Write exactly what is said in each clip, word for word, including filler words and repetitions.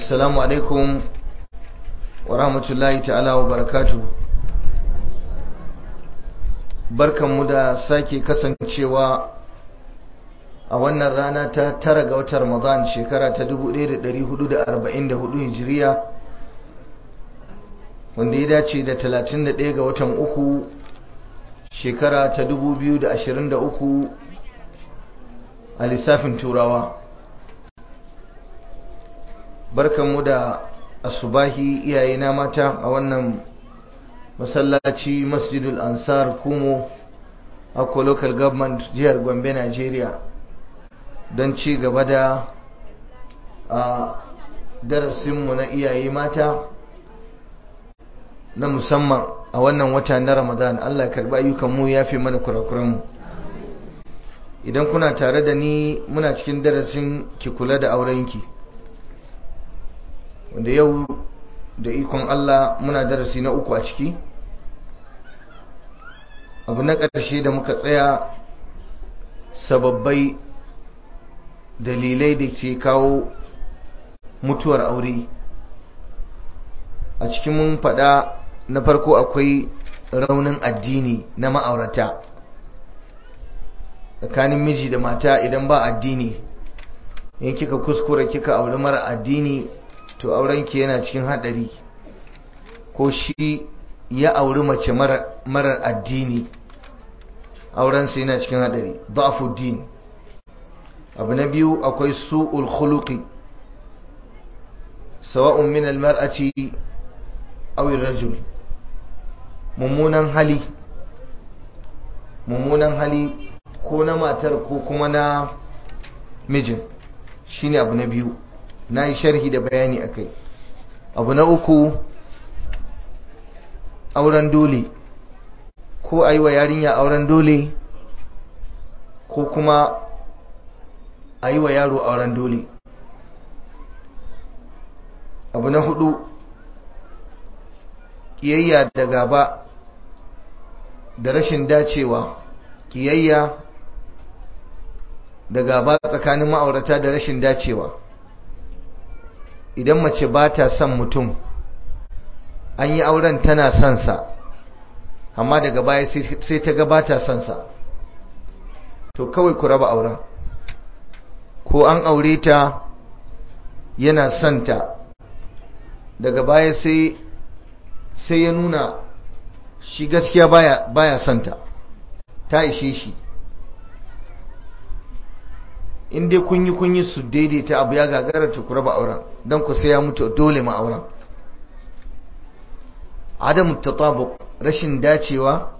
assalamu alaikum wa rahmatullahi ta'ala wa barakatuh. Barkanmu da sake kasancewa a wannan rana ta tara ga watan Ramadan shekara ta dubu ɗaya da ɗari hudu da arba'in da hudu hijiriya, wanda ya dace da talatin da ɗaya ga watan uku shekara ta dubu biyu da ashirin da uku a lissafin turawa. Barkanmu da asubahi iyayena mata a wannan masallaci Masjidul Ansar Kumo, Akko Local Government, jihar Gombe, Nigeria, don ci gaba da a darasinmu na iyaye mata na musamman a wannan wata na Ramadan. Allah ya karbi ayyukanmu, ya fi mana kurakuranmu. Idan kuna tare da ni, muna cikin darasin ki kula da aurenki, wanda yau da ikon Allah muna darasi na uku a ciki. Abu na ƙarshe da muka tsaya, sababbai, dalilai da ke kawo mutuwar aure. A cikin mun faɗa na farko akwai raunin addini na ma'aurata tsakanin miji da mata. Idan ba addini, in kika kuskura kika auri mara addini, to aurenki yana cikin hadari. Ko shi ya auri mace marar addini, aurensa yana cikin hadari. Da'fu din. Abu na biyu akwai su'ul khuluqi, sawa'un min al-mar'ati aw ar-rajul. mummunan hali mummunan hali ko na matar ko kuma na mijin, shine abu na biyu. na yi sharhi da bayani akai. Abu na uku, auren dole, ko a yi wa yarinya auren dole ko kuma a yi wa yaro auren dole. Abu na hudu, kiyayya da gaba da rashin dacewa. Kiyayya da gaba tsakanin ma'aurata da rashin dacewa. Idan mace ba ta son mutum, an yi auren tana son sa, amma daga baya sai ta ga ba ta son sa, to kawai ku raba auren. Ko an aure ta yana son ta, daga baya sai sai ya nuna shi gaskiya baya baya son ta, ta ishe shi. in dai kun yi kun yi su daidaita abu ya gagara, ta ku raba auren, don ku sai ya mutu dole ma auren. adamu tatabuq, rashin dacewa,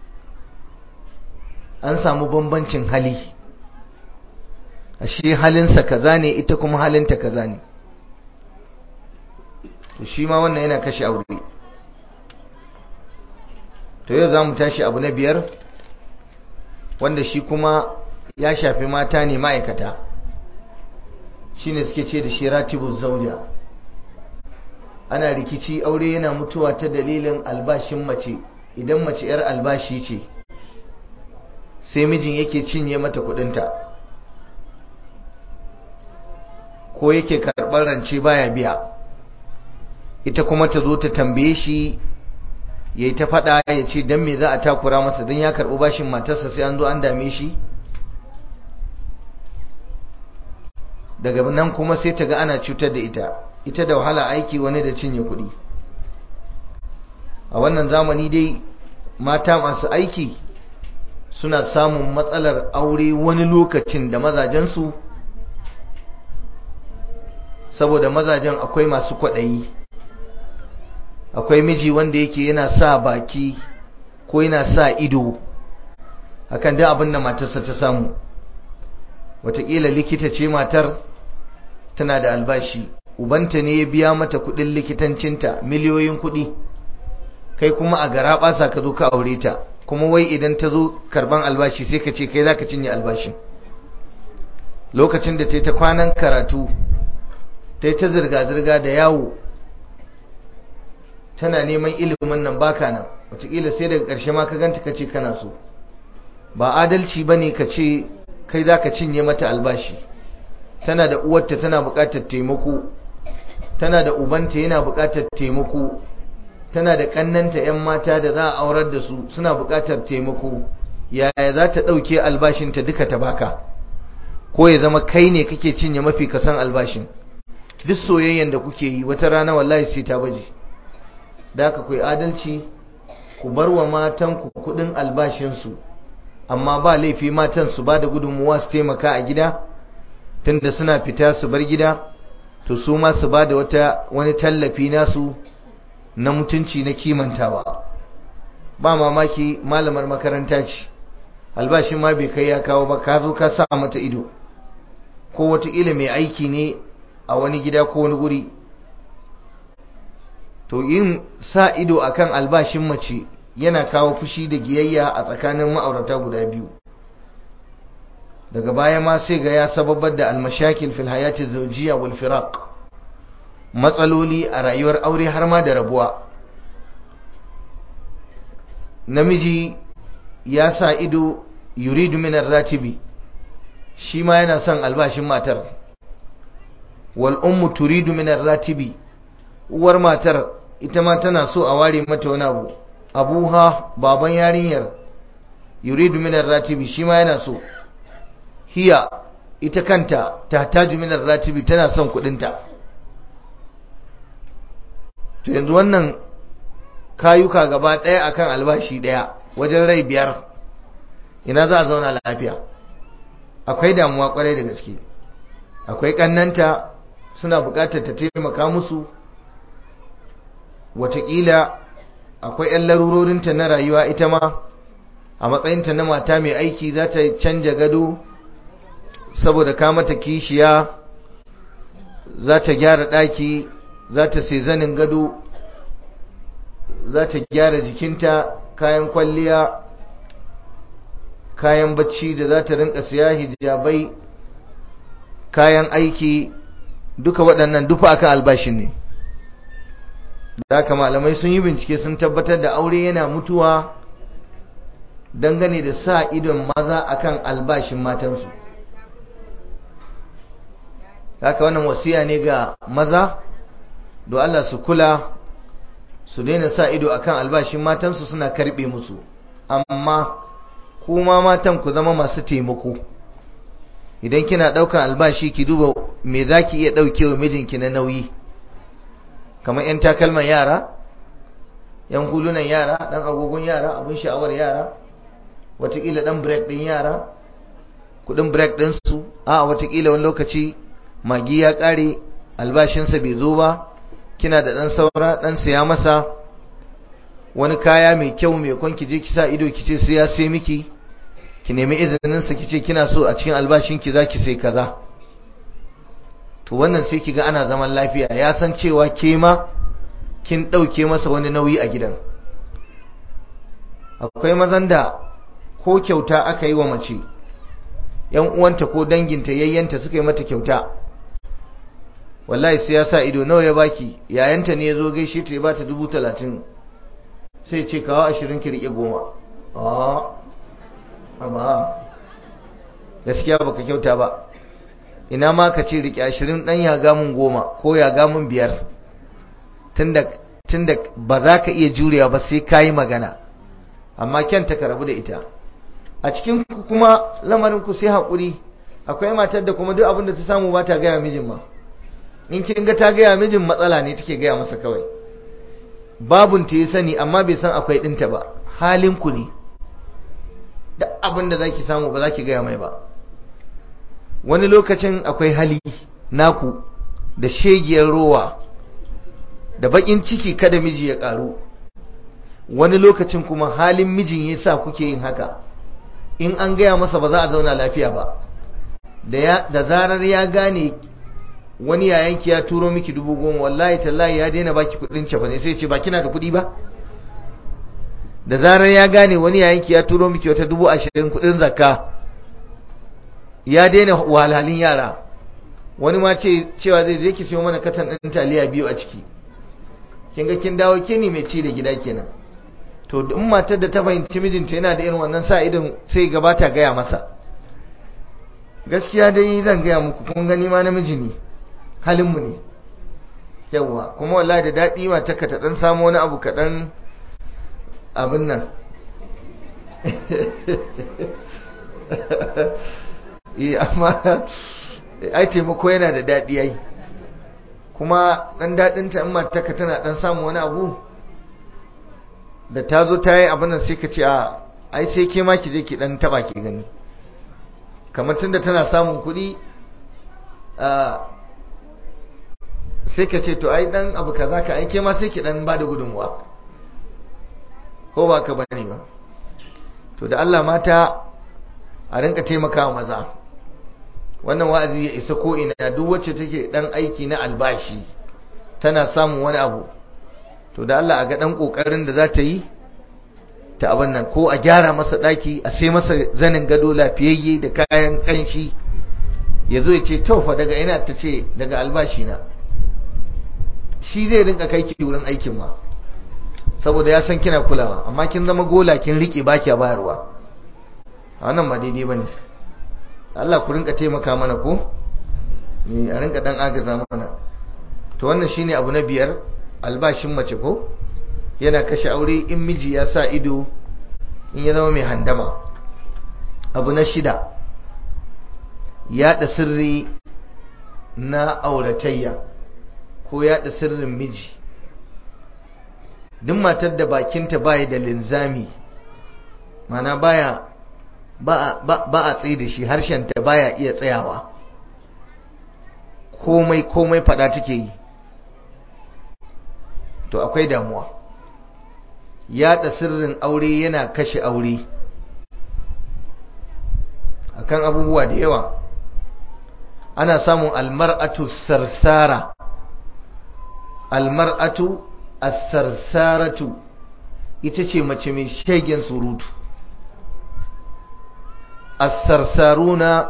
an samu bambancin hali. ashe halinsa kaza ne, ita kuma halinta kaza ne, to shi ma wannan yana kashe aure. to yau za mu tashi abu na biyar, wanda shi kuma ya shafi mata ne ma'aikata. shi ne suke ce da shi ratibul zauja. ana rikici, aure yana mutuwa ta dalilin albashin mace. idan mace 'yar albashi ce, sai mijin yake cinye mata kudinta, ko yake karɓar rance baya biya, ita kuma ta zo ta tambaye shi, ya yi ta faɗa, ya ce don me za a takura masa don ya karɓi bashin matarsa, sai an zo an dame shi. daga nan kuma sai ta ga ana cutar da ita ita da wahala aiki, wani da cinye kuɗi. a wannan zamani dai mata masu aiki suna samun matsalar aure wani lokacin da mazajensu, saboda mazajen akwai masu kwaɗayi. akwai miji wanda yake yana sa baki ko yana sa ido akan duk abin da matarsa ta samu. wataƙila likita ce matar, tana da albashi, ubanta ne ya biya mata kudin likitancinta, miliyoyin kudi, kai kuma a gara basa ka zo ka aure ta, kuma wai idan ta zo karban albashi sai ka ce kai za ka cinye albashin. lokacin da ta yi ta kwanan karatu, ta yi ta zirga-zirga da yawo, tana neman ilimin nan baka nan, wataƙila sai daga ƙarshe ma ka ganta ka ce kana so. ba adalci ba ne ka ce kai za ka cinye mata albashi. tana da uwarta, tana buƙatar taimako, tana da ubanta yana buƙatar taimako, tana da ƙannanta 'yan mata da za a aurar da su suna buƙatar taimako, yaya za ta ɗauke albashinta duka ta baka, ko ya zama kai ne kake cinye mafi kasan albashin? Duk soyayyen da kuke yi wata rana wallahi sai ta baje. da aka ku yi adalci, ku bar wa matanku kuɗin albashinsu, amma ba laifi matan su ba da gudunmuwa su taimaka a gida, tunda suna fita su bar gida, to su ma su ba da wata wani tallafi nasu na mutunci na kimantawa. Ba mamaki malamar makaranta ce, albashin ma bai kai ya kawo ba, ka zo ka sa mata ido, ko wataƙila mai aiki ne a wani gida ko wani guri. To yin sa ido akan albashin mace yana kawo fushi da giyayya a tsakanin ma'aurata guda biyu. Daga baya ma sai ga ya sababar da almashakil fil hayati zawjiyya wal firaq, matsaloli a rayuwar aure har ma da rabuwa. Namiji ya sa ido, yuridu min ar-ratibi, shi ma yana son albashin matar. Wal ummu turidu min ar-ratibi, uwar matar ita ma tana so a ware mata wani abu. Abuha, baban yarinyar, yuridu min ar-ratibi, shi ma yana so. Hiya, ita kanta tahtaju min ar-ratibi, tana son kudinta. To yanzu wannan kayuka gaba daya akan albashi daya, wajen rai biyar, ina za a zauna lafiya? Akwai damuwa kwarai da gaske. Akwai kannanta suna bukatar ta taimaka musu, wataƙila akwai ƴan larurorinta na rayuwa ita ma, a matsayinta na mata mai aiki za ta canja gado saboda ka mata kishiya, za ta gyara ɗaki, za ta sai zanin gado, za ta gyara jikinta, kayan kwalliya, kayan bacci da za ta rinka siya, hijabai, kayan aiki, duka waɗannan dufa akan albashin ne. Da haka malamai sun yi bincike sun tabbatar da aure yana mutuwa dangane da sa idon maza akan albashin matansu. Haka wannan wasiya ne ga maza, do Allah su kula, su daina sa ido akan albashin matansu suna karbe musu, amma kuma matan ku zama masu taimako. Idan kina daukan albashi ki duba me zaki iya daukewa mijinki na nauyi, kamar yan takalman yara, yan hulunan yara, dan agogon yara, abin sha'awar yara, watakila dan break din yara, kudin break din su, a watakila wani lokaci magi ya kare, albashinsa bai zo ba, kina da dan saura, dan siya masa wani kaya mai kyau mai kwan, ki je ki sa ido ki ce sai ya sai miki, ki nemi izinin sa ki ce kina so a cikin albashin ki zaki sai kaza. To wannan sai ki ga ana zaman lafiya, ya san cewa ke ma kin dauke masa wani nauyi a gidan. Akwai mazan da ko kyauta aka yi wa mace, yan uwanta ko danginta yayyanta suka yi mata kyauta, wallahi sai ya sa ido, nawa ya baki? Yayanta ne ya zo gaishe ta ya bata dubu talatin, sai ce kawo ashirin ki rike goma. a amma gaskiya baka kyauta ba, ina ma ka ce rike ashirin, dan ya gamun goma ko ya gamun biyar, tunda tunda ba za ka iya jurewa ba sai ka yi magana, amma kyanta ka rabu da ita. A cikin ku kuma lamarin ku sai haƙuri. Akwai matar da kuma duk abin da ta samu ba ta gaya mijin ma, in kin ga ta gaya mijin matsala ne take gaya masa kawai, babun ta yi sani amma bai san akwai ɗinta ba. Halin ku ne, duk abin da zaki samu ba za ki gaya mai ba. Wani lokacin akwai hali naku da shegiyar rowa da bakin ciki kada miji ya karu. Wani lokacin kuma halin mijin yasa kuke yin haka. In an gaya masa ba za a zauna lafiya ba, da ya da zarar ya gane wani yayanki ya turo miki dubu goma, wallahi tallahi ya daina baki kudin cefa ne, sai ce ba kina da kudi ba. Da zarar ya gane wani yayanki ya turo miki wata dubu ashirin kudin zakka, ya daina wahalhalin yara. Wani ma ce cewa zai je ki siyo mana katan ɗin taliya biyu a ciki, kin ga kin dawo ke ne mai ci da gida kenan. To in matar da ta fahimci mijinta yana da irin wannan sa idon, sai gabata gaya masa. Gaskiya dai zan gaya muku, kun gani ma namiji ne, halinmu ne. yawa kuma wallahi da daɗi mata ka ta ɗan samu wani abu kaɗan abin nan amma ai taimako yana da daɗi ai kuma ɗan daɗinta in mata ka tana ɗan samu wani abu da ta zo ta yi abin nan sai ka ce a ai sai ke ma ki je ki ɗan taɓa ki gani kamar tun da tana samun kuɗi sai ka ce to ai dan abu kaza ka aike ma sai ki dan bada gudunmuwa ko ba ka bane ba to da Allah mata a rinka taimakawa maza wannan wa'azi ya isa ko ina duk wacce take dan aiki na albashi tana samun wani abu to da Allah a ga dan kokarin da za ta yi ta abin nan ko a gyara masa daki a sai masa zanin gado lafiyayye da kayan kanshi yazo ya ce to fa daga ina ta ce daga albashi na shi zai rinka kai ki wurin aikin ma saboda ya san kina kulawa amma kin zama gola kin rike baki bayarwa wannan ba daidai bane Allah ku rinka taimaka mana ko ni a rinka dan agaza mana to wannan shine abu na biyar albashin mace ko yana kashe aure in miji ya sa ido in ya zama mai handama abu na shida yaɗa sirri na auratayya ko yaɗa sirrin miji duk matar da bakinta baya da linzami mana baya ba ba a tsaye da shi harshenta baya iya tsayawa komai komai fada take yi to akwai damuwa yaɗa sirrin aure yana kashe aure akan abubuwa da yawa ana samun almar'atu sarsara almar'atu as-sarsaratu ita ce mace mai shegen surutu as-sarsaruna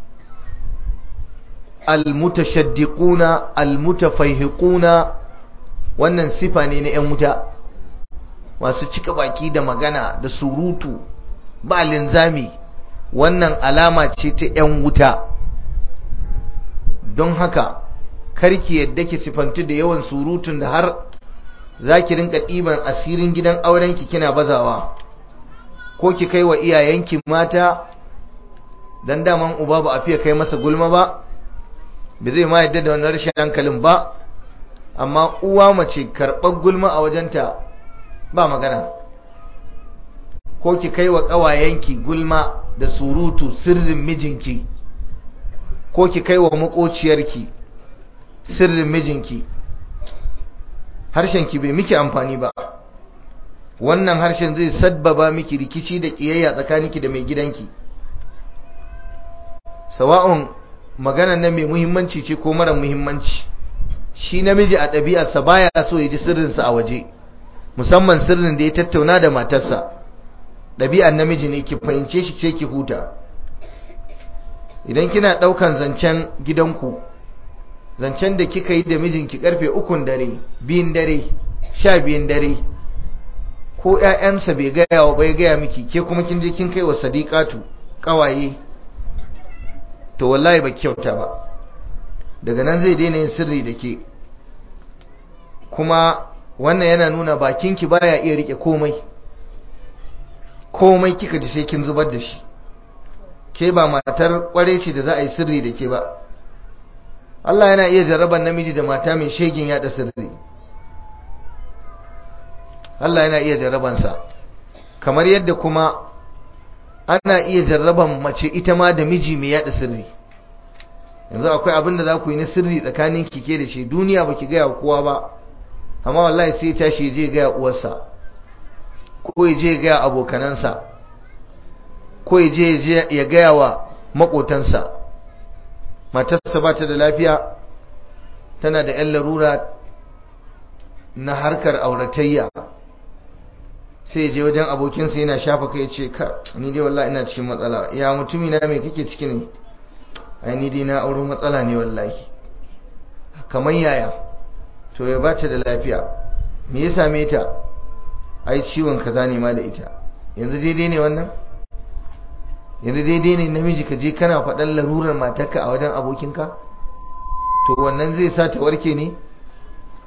al-mutashaddiquna al-mutafayhiquna wannan sifa ne na 'yan wuta masu cika baki da magana da surutu ba linzami wannan alama ce ta 'yan wuta don haka karki yadda ki sifantu da yawan surutun da har zaki rinka ɗiban asirin gidan aurenki kina bazawa ko ki kai wa iyayenki mata dan daman uba ba a fiye kai masa gulma ba bai zai ma yadda da wannan rashin hankalin ba amma uwa mace karɓar gulma a wajenta ba magana ko ki kai wa ƙawayenki gulma da surutu sirrin mijinki ko ki kai wa makociyarki sirrin mijinki harshenki bai miki amfani ba wannan harshen zai sabbaba miki rikici da kiyayya tsakaninki da mai gidanki sawa'un maganar nan mai muhimmanci ce ko mara muhimmanci shi namiji a ɗabi'arsa baya so ya ji sirrinsa a waje musamman sirrin da ya tattauna da matarsa ɗabi'ar namiji ne ki fahimce shi ce ki huta idan kina ɗaukan zancen gidanku zancen da kika yi da mijinki karfe ukun dare biyun dare sha biyun dare ko ƴaƴansa bai gaya wa bai gaya miki ke kuma kin je kin kai wa sadiqatu kawaye to wallahi ba kyauta ba daga nan zai daina yin sirri da ke kuma wannan yana nuna bakinki baya iya rike komai komai kika ji sai kin zubar da shi ke ba matar kware ce da za a yi sirri da ke ba Allah yana iya jarraban namiji da mata mai shegin yada sirri Allah yana iya jarrabansa kamar yadda kuma ana iya jarraban mace ita ma da miji mai yada sirri yanzu akwai abin da za ku yi na sirri tsakanin kike da shi duniya ba ki gaya kowa ba amma wallahi sai tashi je gaya uwarsa ko ya je gaya abokanansa ko ya je ya gaya wa makotansa matarsa ba ta da lafiya tana da yan larura na harkar auratayya sai ya je wajen abokinsa yana shafa kai ce ka ni dai wallahi ina cikin matsala ya mutumi na me kake ciki ne ai ni dai na auro matsala ne wallahi kamar yaya to ya ba ta da lafiya me ya same ta ai ciwon kaza ne ma da ita yanzu daidai ne wannan yanzu daidai ne namiji ka je kana faɗan larurar matarka a wajen abokinka to wannan zai sa ta warke ne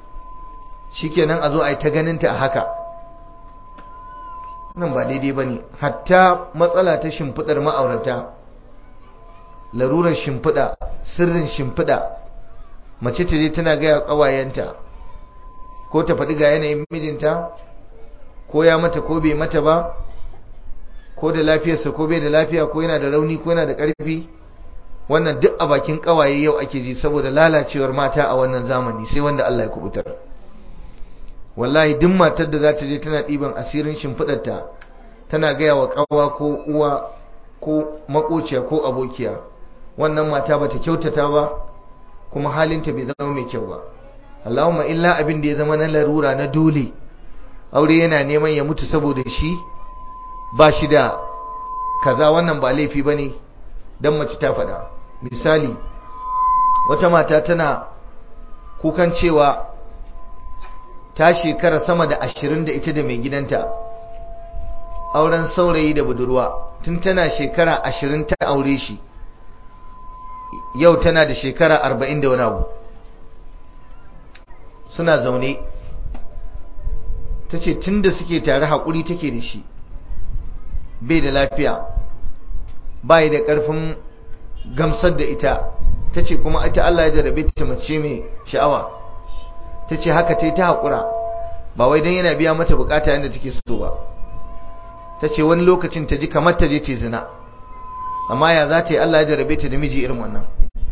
shikenan a zo a yi ta ganinta a haka. Nan ba daidai ba ne. Hatta matsala ta shimfiɗar ma'aurata, larurar shimfiɗa, sirrin shimfiɗa, mace ta je tana gaya ƙawayenta ko ta faɗi ga yanayin mijinta, ko ya mata ko bai mata ba, ko da lafiyarsa ko bai da lafiya, ko yana da rauni ko yana da ƙarfi. Wannan duk a bakin ƙawaye yau ake ji saboda lalacewar mata a wannan zamani, sai wanda Allah ya kubutar. Wallahi duk matar da za ta je tana ɗiban asirin shimfiɗarta tana gaya wa ƙawa ko uwa ko makociya ko abokiya, wannan mata bata kyautata ba, kuma halinta bai zama mai kyau ba. Allahumma illa abin da ya zama na larura na dole, aure yana neman ya mutu saboda shi, ba shi da kaza, wannan ba laifi bane dan mace ta faɗa. Misali, wata mata tana kukan cewa ta shekara sama da ashirin da ita da mai gidanta, auren saurayi da budurwa, tun tana shekara ashirin ta aure shi, yau tana da shekara arba'in da wani abu. Suna zaune, ta ce tun da suke tare haƙuri take da shi, bai da lafiya, bai da ƙarfin gamsar da ita. Ta ce kuma ita Allah ya jarabe ta mace mai sha'awa. Ta ce haka ta yi ta haƙura, ba wai don yana biya mata bukata yadda take so ba. Ta ce wani lokacin ta ji kamar ta je ta zina, amma ya za ta yi, Allah ya jarabe ta da miji irin wannan,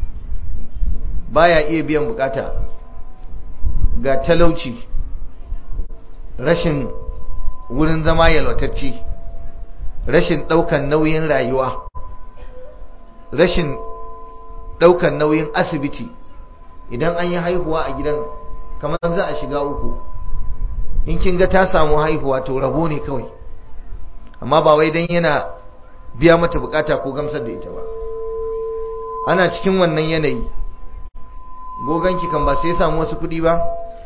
baya iya biyan bukata, ga talauci, rashin wurin zama yalwatacce, rashin ɗaukan nauyin rayuwa, rashin ɗaukan nauyin asibiti. Idan an yi haihuwa a gidan kamar za a shiga uku, in kin ga ta samu haihuwa to rabo ne kawai, amma ba wai dan yana biya mata bukata ko gamsar da ita ba. Ana cikin wannan yanayi, goganki kan ba sai ya samu wasu kuɗi ba,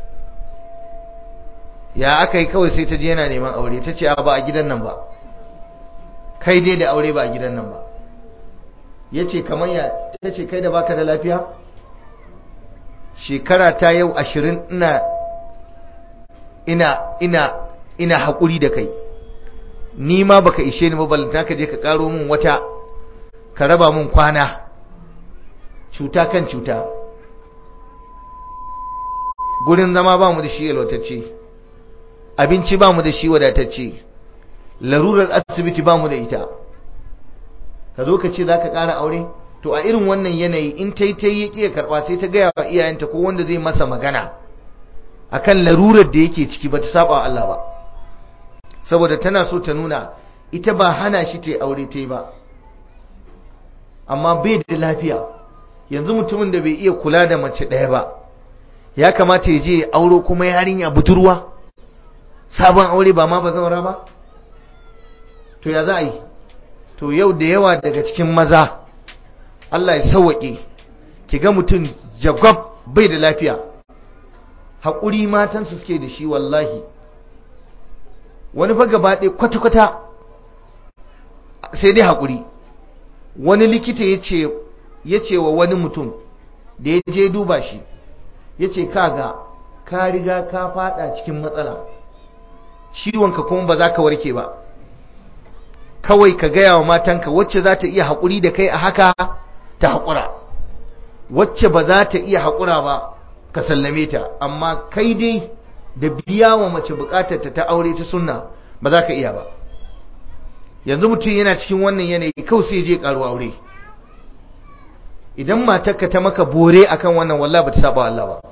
ya aka yi kawai sai ta je yana neman aure. Ta ce ba a gidan nan ba, kai dai da aure ba a gidan nan ba. Ya ce kamar ya? Ta ce kai da baka da lafiya, shekara ta yau ashirin ina ina ina ina haƙuri da kai, ni ma baka ishe ni ba, balanta ka je ka ƙaro min wata, ka raba min kwana, cuta kan cuta. Gurin zama ba mu da shi yalwatacce, abinci ba mu da shi wadatacce, larurar asibiti ba mu da ita, ka zo ka ce za ka ƙara aure? To a irin wannan yanayi, in ta yi ta yi ya karɓa, sai ta gaya wa iyayenta ko wanda zai masa magana akan larurar da yake ciki, ba ta saba wa Allah ba, saboda tana so ta nuna ita ba hana shi ta aure ta yi ba, amma bai da lafiya. Yanzu mutumin da bai iya kula da mace ɗaya ba, ya kamata ya je auro kuma yarinya budurwa, sabon aure, ba ma ba zaura ba? To ya za a yi? To yau da yawa daga cikin maza, Allah ya sauwaƙe, ki ga mutum jagwab bai da lafiya, haƙuri matansu suke da shi wallahi. Wani fa gaba ɗaya kwata-kwata sai dai haƙuri. Wani likita ya ce wa wani mutum da ya je duba shi, ya ce kaga ka riga ka fada cikin matsala, ciwonka kuma ba za ka warke ba, kawai ka gaya wa matanka wacce za ta iya haƙuri da kai a haka ta haƙura, wacce ba za ta iya haƙura ba ka sallame ta, amma kai dai da biya wa mace buƙatarta ta aure ta sunna ba za ka iya ba. Yanzu mutum yana cikin wannan yanayi kawai sai je ƙaru aure. Idan matarka ta maka bore akan wannan, wallahi ba ta saba Allah ba,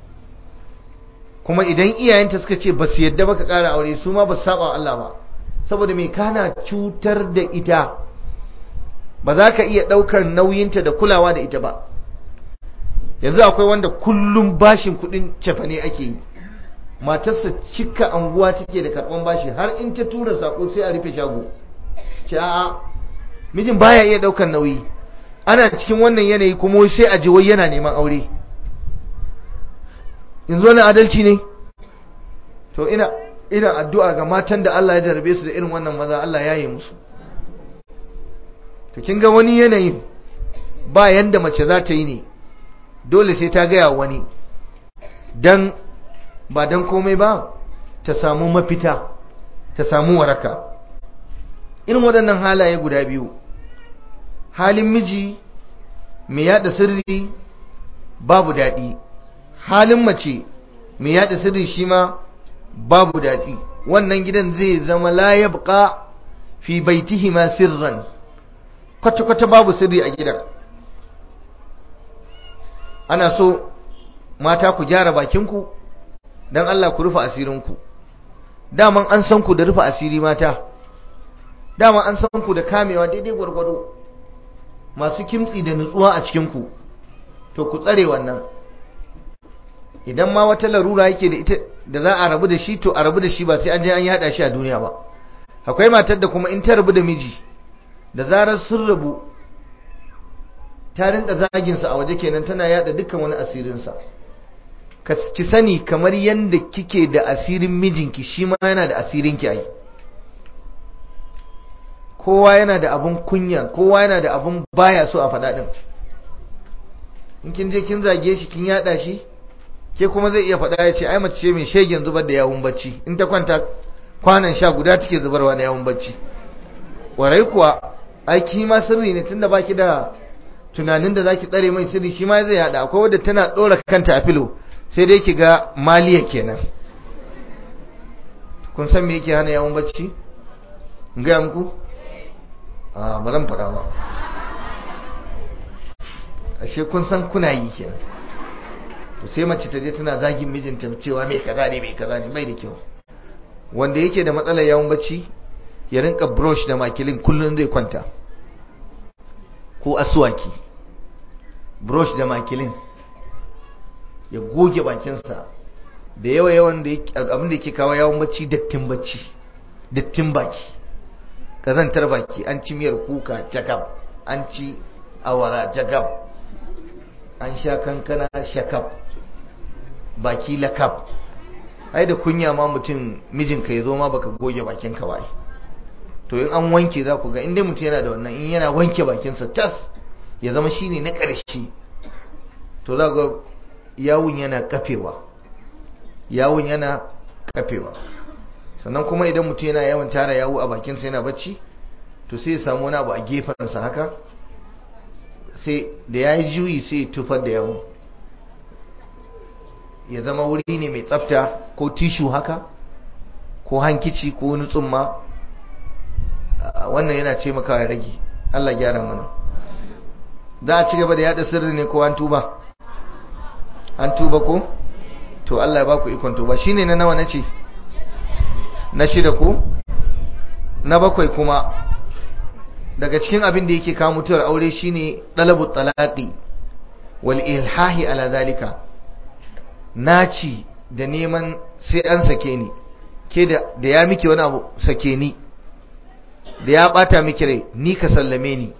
kuma idan iyayenta suka ce ba su yadda ba ka ƙara aure, su ma ba su saba Allah ba, saboda mai kana cutar da ita, ba za ka iya ɗaukar nauyinta da kulawa da ita ba. Yanzu akwai wanda kullum bashin kuɗin cefane ake yi, matarsa cika anguwa take da karɓan bashi, har in ta tura sako sai a rufe shago. Ce a'a, mijin baya iya ɗaukar nauyi, ana cikin wannan yanayi kuma sai a ji wai yana neman aure. Yanzu wani adalci ne? To ina ina addu'a ga matan da Allah ya jarabe su da irin wannan maza, Allah ya yi musu. To kin ga wani yanayin ba yanda mace za ta yi ne, dole sai ta gaya wani, dan ba don komai ba ta samu mafita, ta samu waraka. Irin waɗannan halaye guda biyu, halin miji mai yada sirri babu daɗi, halin mace mai yada sirri shi ma babu daɗi. Wannan gidan zai zama la yabqa fi baitihima sirran, kwata-kwata babu sirri a gidan. Ana so mata ku gyara bakinku don Allah, ku rufe asirinku. Daman an san ku da rufe asiri mata, daman an san ku da kamewa daidai gwargwado, masu kimtsi da nutsuwa a cikinku, to ku tsare wannan. Idan ma wata larura yake da ita da za a rabu da shi, to a rabu da shi, ba sai an je an yada shi a duniya ba. Akwai matar da kuma in ta rabu da miji, da zarar sun rabu, ta rinka zaginsa a waje kenan, tana yada dukkan wani asirinsa. Ki sani kamar yadda kike da asirin mijinki, shi ma yana da asirinki ai. Kowa yana da abun kunya, kowa yana da abun baya so a faɗa ɗin. In kin je kin zage shi, kin yada shi, ke kuma zai iya faɗa ya ce ai mace ce mai shegen zubar da yawun bacci, in ta kwanta kwanan sha guda take zubarwa da yawun bacci. Warai kuwa ai ki ma sirri ne, tunda baki da tunanin da zaki tsare mai sirri, shi ma zai yada. Akwai wadda tana ɗora kanta a filo, sai dai ki ga maliya kenan. Kun san me yake hana yawun bacci? In gaya muku? A ba zan faɗa ba. Ashe kun san kuna yi kenan. To sai mace ta je tana zagin mijinta cewa mai kaza ne mai kaza ne, bai da kyau. Wanda yake da matsalar yawun bacci ya rinka brush da makilin kullun zai kwanta, ko aswaki, brush da makilin, ya goge bakinsa. Da yawa yawan da abin da yake kawo yawun bacci, dattin bacci, dattin baki, kazantar baki. An ci miyar kuka jakab, an ci awara jakab, an sha kankana shakab, baki lakab. Ai da kunya ma mutum mijinka ya zo ma baka goge bakinka ba. To in an wanke za ku ga, inda mutum yana da wannan, in yana wanke bakinsa tas ya zama shine na ƙarshe, to za ga yawun yana kafewa, yawun yana kafewa. Sannan kuma idan mutum yana yawan tara yawu a bakinsa yana bacci, to sai ya samu wani abu a gefensa haka, sai da ya yi juyi sai ya tufar da yawun, ya zama wuri ne mai tsafta, ko tishu haka, ko hankici, ko wani tsumma. Wannan yana ce maka ya rage. Allah gyara mana. Za a ci gaba da yada sirri ne ko an tuba? An tuba ko? To Allah ya baku ikon tuba. Shine na nawa nace? Na shida ko? Na bakwai kuma, daga cikin abin da yake kawo mutuwar aure shine talabu talaqi wal ilhahi ala zalika. Naci da neman sai an sake ni, ke da da ya miki wani abu sake ni, da ya bata miki rai ni ka sallame ni.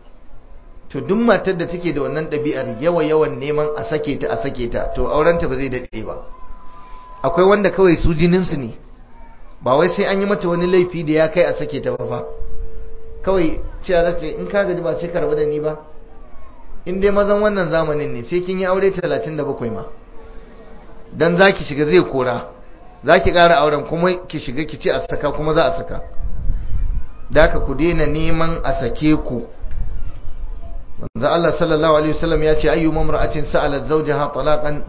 To duk matar da take da wannan ɗabi'ar yawa yawan neman a sake ta a sake ta, to aurenta ba zai daɗe ba. Akwai wanda kawai su jininsu ne, ba wai sai an yi mata wani laifi da ya kai a sake ta ba fa. Kawai cewa za ta in ka gaji ba sai ka rabu da ni ba. In dai mazan wannan zamanin ne sai kin yi aure talatin da bakwai ma, dan za ki shiga zai kora, za ki ƙara auren kuma ki shiga ki ce a saka kuma za a saka. Da haka ku daina neman a sake ku. Manzo Allah sallallahu alaihi wasallam ya ce ayyu mamra'atin sa'alat zawjaha talaqan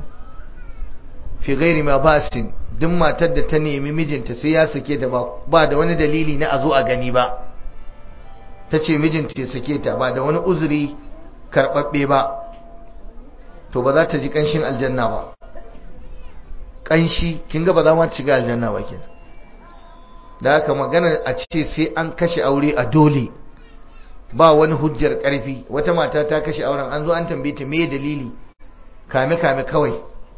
fi ghairi ma basin, duk matar da ta nemi mijinta sai ya sake ta ba da wani dalili na a zo a gani ba, ta ce mijinta ya sake ta ba da wani uzuri karɓaɓɓe ba, to ba za ta ji ƙanshin aljanna ba. Ƙanshi kin ga ba za ma ta shiga aljanna ba kenan. Da haka magana a ce sai an kashe aure a dole, ba wani hujjar ƙarfi. Wata mata ta kashe auren, an zo an tambaye ta me dalili, kame kame kawai.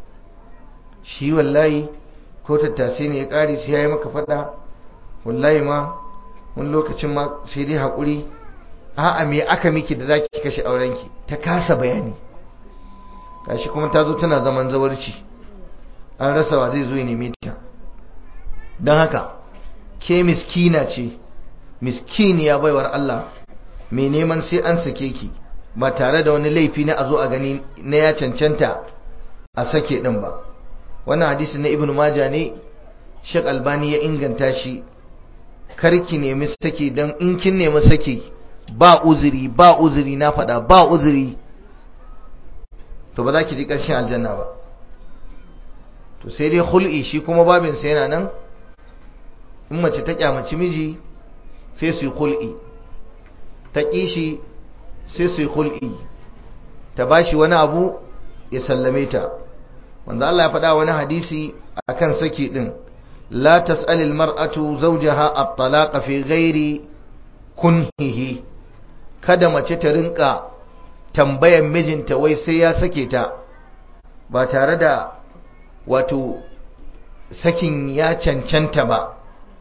Shi wallahi ko tattase ne ya ƙare sai yayi maka faɗa, wallahi ma wani lokacin ma sai dai haƙuri. A'a me aka miki da zaki kashe aurenki? Ta kasa bayani. Gashi kuma ta zo tana zaman zawarci, an rasa wa zai zo ya neme ta. Don haka ke miskina ce, miskiniya baiwar Allah, mai neman sai an sake ki ba tare da wani laifi na a zo a gani na ya cancanta a sake din ba. wannan hadisi na Ibn Majah ne, Sheikh Albani ya inganta shi. Karki nemi saki, dan in kin nemi saki ba uzuri ba uzuri na faɗa ba uzuri, to ba za ki ji ƙarshen aljanna ba. To sai dai khul'i, shi kuma babin sa yana nan. In mace ta kyamaci miji sai su yi khul'i, ta kishi sai su yi khul'i, ta bashi wani abu ya sallame ta. wanda Allah ya faɗa wani hadisi akan saki din, la tas'alil mar'atu zawjaha at-talaqa fi ghairi kunhihi, kada mace ta rinka tambayan mijinta wai sai ya sake ta ba tare da wato sakin ya cancanta ba.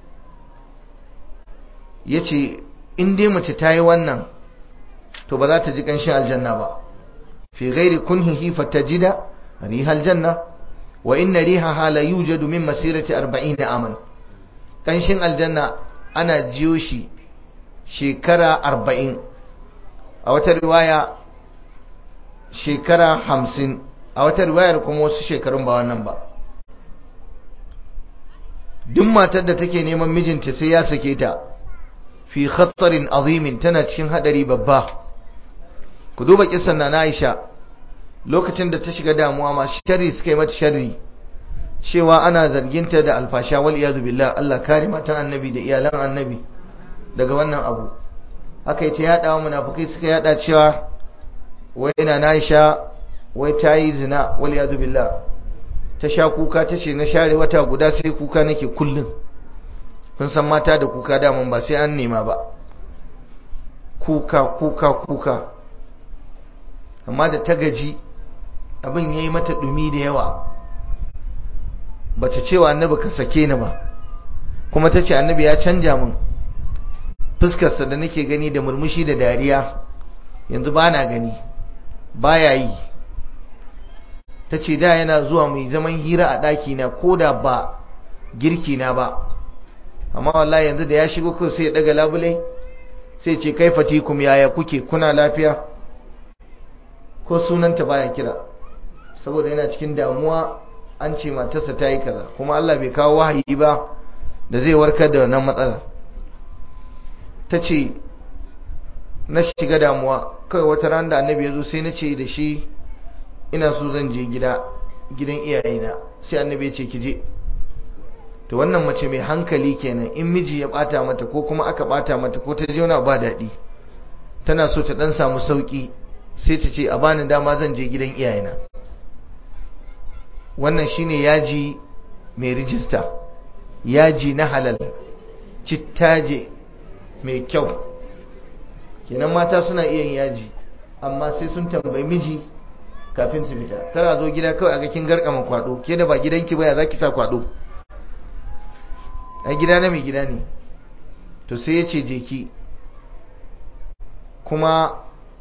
yace in dai mace ta yi wannan to ba za ta ji kanshin aljanna ba. fi ghairi kunhihi fatajida rihal janna wa inna rihaha la yujadu min masirati arba'ina aman. kanshin aljanna ana jiyo shi shekara arba'in, a wata riwaya shekara hamsin, a wata riwayar kuma wasu shekarun ba wannan ba. duk matar da take neman mijinta sai ya sake ta, fi khatarin azimin, tana cikin hadari babba. ku duba kissan na Aisha lokacin da ta shiga damuwa, masu sharri suka yi mata sharri cewa ana zarginta da alfasha, wal iyadu billah. Allah kare matan annabi da iyalan annabi daga wannan abu. aka yi ta yada wa munafukai, suka yada cewa wai na Aisha wai ta yi zina, wal iyadu billah. ta sha kuka, ta ce na share wata guda sai kuka nake kullum. kun san mata da kuka daman ba sai an nema ba, kuka kuka kuka. amma da ta gaji, abin yayi mata dumi da yawa, bata cewa annabi ka sake ni ba, kuma ta ce annabi ya canja min fuskarsa da nake gani da murmushi da dariya, yanzu ba na gani, baya yi. ta ce da yana zuwa mai zaman hira a ɗaki na ko da ba girki na ba, amma wallahi yanzu da ya shigo kai sai ya daga labule sai ce kai fatikum, yaya kuke, kuna lafiya? ko sunanta baya kira, saboda yana cikin damuwa. an ce matarsa ta yi kaza, kuma Allah bai kawo wahayi ba da zai warkar da wannan matsalar. ta ce na shiga damuwa kawai, wata ran da annabi ya zo sai na ce da shi ina so zan je gida gidan iyayena, sai annabi ya ce ki je. to wannan mace mai hankali kenan, in miji ya bata mata ko kuma aka bata mata ko ta je wani ba daɗi, tana so ta dan samu sauki, sai ta ce a bani dama zan je gidan iyayena. wannan shine yaji mai rijista, yaji na halal, cittaje mai kyau. kenan mata suna iya yin yaji, amma sai sun tambayi miji kafin su fita. kar a zo gida kawai a ga kin garkama kwado, ke da ba gidanki ba ya zaki sa kwado? a gida na mai gida ne. to sai ya ce je ki, kuma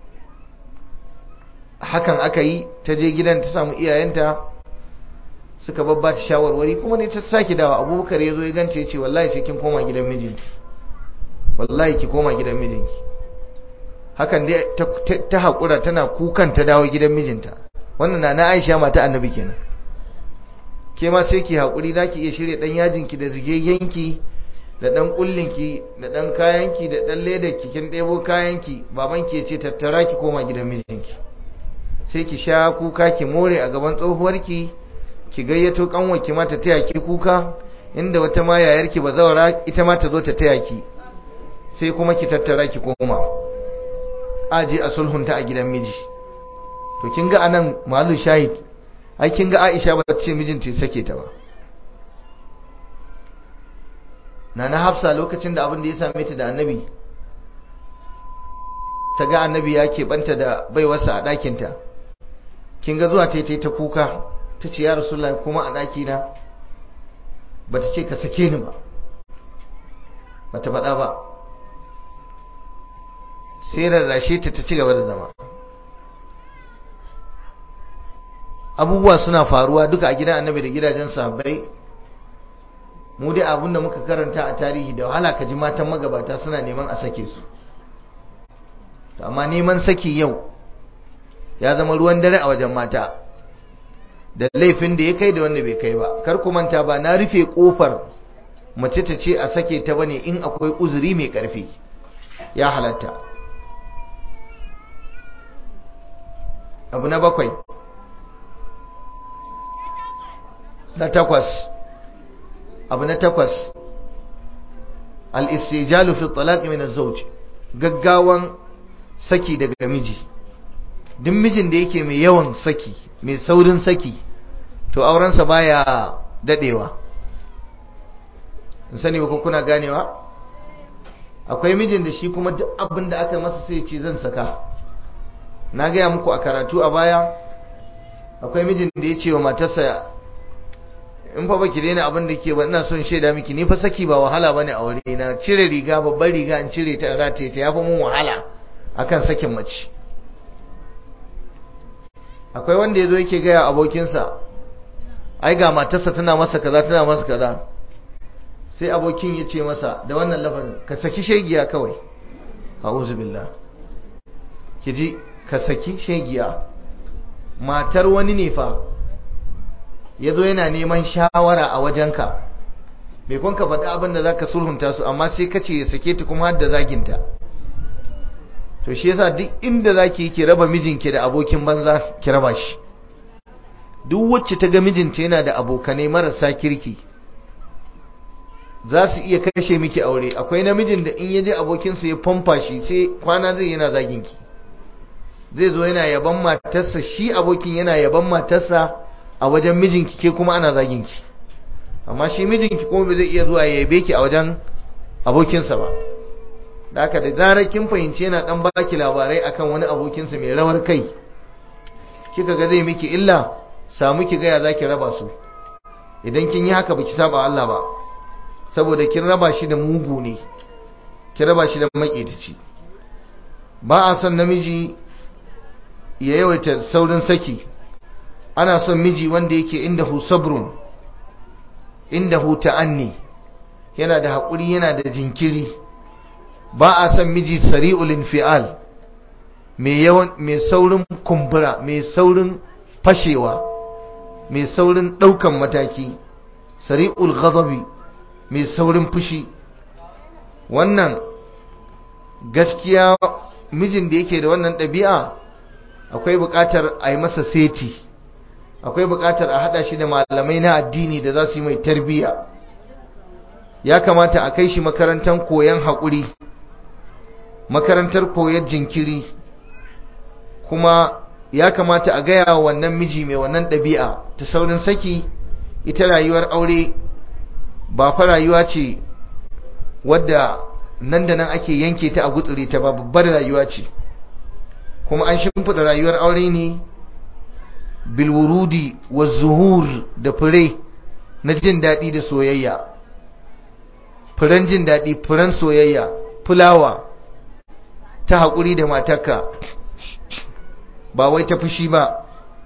hakan aka yi. ta je gidan, ta samu iyayenta suka babba ta shawarwari, kuma ne ta sake dawa. Abubakar ya zo ya gance ya ce wallahi sai kin koma gidan mijinki, wallahi ki koma gidan mijinki. hakan dai ta haƙura, tana kukan ta dawo gidan mijinta. wannan na na Aisha mata annabi kenan. ke ma sai ki haƙuri, za ki iya shirya ɗan yajinki da zigeggenki da ɗan ƙullinki da ɗan kayanki da ɗan ledarki, kin ɗebo kayanki, babanki ya ce tattara ki koma gidan mijinki. sai ki sha kuka, ki more a gaban tsohuwarki, ki gayyato kanwarki ma ta taya ki kuka, inda wata ma yayarki bazawara ita ma ta zo ta taya ki, sai kuma ki tattara ki koma aje a sulhunta a gidan miji. to kin ga anan malu shahid, ai kin ga Aisha ba ta ce mijinta ya sake ta ba. nana Hafsa lokacin da abin da ya same ta da annabi, ta ga annabi ya keɓanta da baiwarsa a ɗakinta, kin ga zuwa ta yi ta kuka, ta ce ya Rasulullahi kuma a ɗakina, ba ta ce ka sake ni ba, ba ta faɗa ba. sai rarrashe ta ta ci gaba da zama. abubuwa suna faruwa duka a gidan annabi da gidajen sahabbai. mu dai abinda muka karanta a tarihi, da wahala ka ji matan magabata suna neman a sake su. amma neman saki yau ya zama ruwan dare a wajen mata. da laifin da ya kai da wanda bai kai ba. Kar ku manta ba na rufe kofar mace ta ce a sake ta bane in akwai uzuri mai karfi, ya halatta. Abu na bakwai na takwas abu na takwas al-istijalu fi talaq min az-zawj, gaggawan saki daga miji. Duk mijin da yake mai yawan saki, mai saurin saki, to aurensa baya dadewa. in sani ba ko kuna ganewa. Akwai mijin da shi kuma duk abin da aka masa sai ya ce zan saka. Na gaya muku a karatu a baya, akwai mijin da ya ce wa matarsa, in fa baki daina abin da ke ba, ina son shaida miki ni fa saki ba wahala bane a wuri na. Cire riga, babbar riga in cire ta rataye ta yafi mun wahala akan sakin mace. Akwai wanda yazo yake gaya abokinsa, ai ga matarsa tana masa kaza tana masa kaza. Sai abokin ya ce masa da wannan lafazin, ka saki shegiya kawai. A'udhu billah. Kiji ka saki shegiya. Matar wani ne fa yazo yana neman shawara a wajenka, bai kun ka faɗi abin da zaka sulhunta su, amma sai kace ya sake ta kuma har da zaginta. To shi yasa duk inda zaki ki raba mijinki da abokin banza, ki raba shi. Duk wacce ta ga mijinta yana da abokanai marasa kirki, za su iya kashe miki aure. Akwai namijin da in yaje abokinsa ya famfa shi, sai kwana zai yana zaginki. Zai zo yana yaban matarsa, shi abokin yana yaban matarsa a wajen mijinki, ke kuma ana zaginki. Amma shi mijinki kuma bai zai iya zuwa ya yabe ki a wajen abokinsa ba. Da haka da zarar kin fahimci yana dan baki labarai akan wani abokinsa mai rawar kai, kika ga zai miki illa, samu ki ga ya zaki raba su. Idan kin yi haka baki saba Allah ba, saboda kin raba shi da mugu ne, kin raba shi da maƙetaci. Ba a son namiji ya yawaita saurin saki. Ana son miji wanda yake indahu sabrun, indahu ta'anni, yana da haƙuri, yana da jinkiri. Ba a son miji sari'ul infial, mai yawan mai saurin kumbura, mai saurin fashewa, mai saurin ɗaukan mataki, sari'ul ghadabi, mai saurin fushi. Wannan gaskiya mijin da yake da wannan ɗabi'a akwai buƙatar a yi masa seti, akwai buƙatar a haɗa shi da malamai na addini da za su yi mai tarbiyya. Ya kamata a kai shi makarantar koyon haƙuri, makarantar koyon jinkiri, kuma ya kamata a gaya wa wannan miji mai wannan ɗabi'a ta saurin saki, ita rayuwar aure ba fa rayuwa ce wadda nan da nan ake yanke ta a gutsure ta ba, babbar rayuwa ce. Kuma an shimfiɗa rayuwar aure ne bilwurudi wa zuhur, da fure na jin daɗi da soyayya. Furen jin daɗi, furen soyayya, fulawa ta haƙuri da matarka, ba wai ta fushi ba.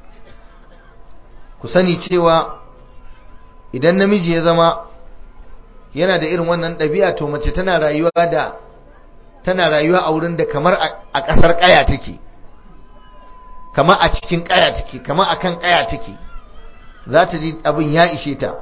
Ku sani cewa idan namiji ya zama yana da irin wannan ɗabi'a, to mace tana rayuwa da tana rayuwa a wurin da kamar a ƙasar ƙaya take, kamar a cikin ƙaya take, kamar akan ƙaya take. Za ta ji abin ya ishe ta.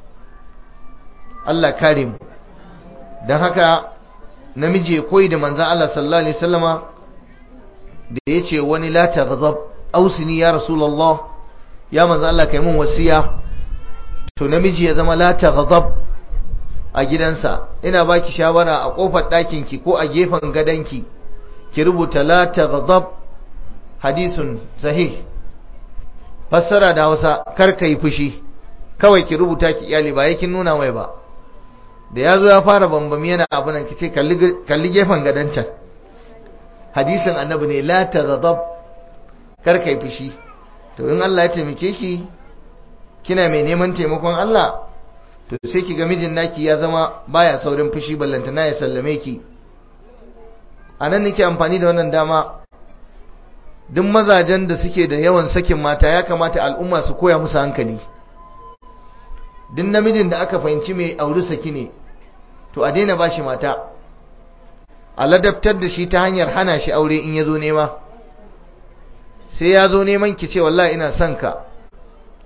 Allah kare mu. Don haka namiji ya koyi da manzon Allah sallallahu alaihi wasallama da yace wani la taghzab, ausini ya rasulullah, ya manzon Allah kai mun wasiya. To namiji ya zama la taghzab a gidansa. Ina baki shawara a kofar ɗakin ki ko a gefen gadanki ki rubuta la taghzab, hadisun sahih. Fassara da Hausa, kar kai fushi, kawai ki rubuta ki iyali, ba yakin nuna mai ba. Da yazo ya fara bambami yana abu nan, kice kalli kalli gefen gadan can. Hadisin annabi ne, la taghzab, kar kai fushi. To in Allah ya taimake ki, kina mai neman taimakon Allah, to sai ki ga mijin naki ya zama baya saurin fushi, ballantana ya sallame ki. Anan nake amfani da wannan dama, duk mazajen da suke da yawan sakin mata ya kamata al'umma su koya musu hankali. Duk namijin da aka fahimci mai auri saki ne, to a daina bashi mata, a ladabtar da shi ta hanyar hana shi aure in ya zo nema. Sai ya zo neman ki ce wallahi ina son ka,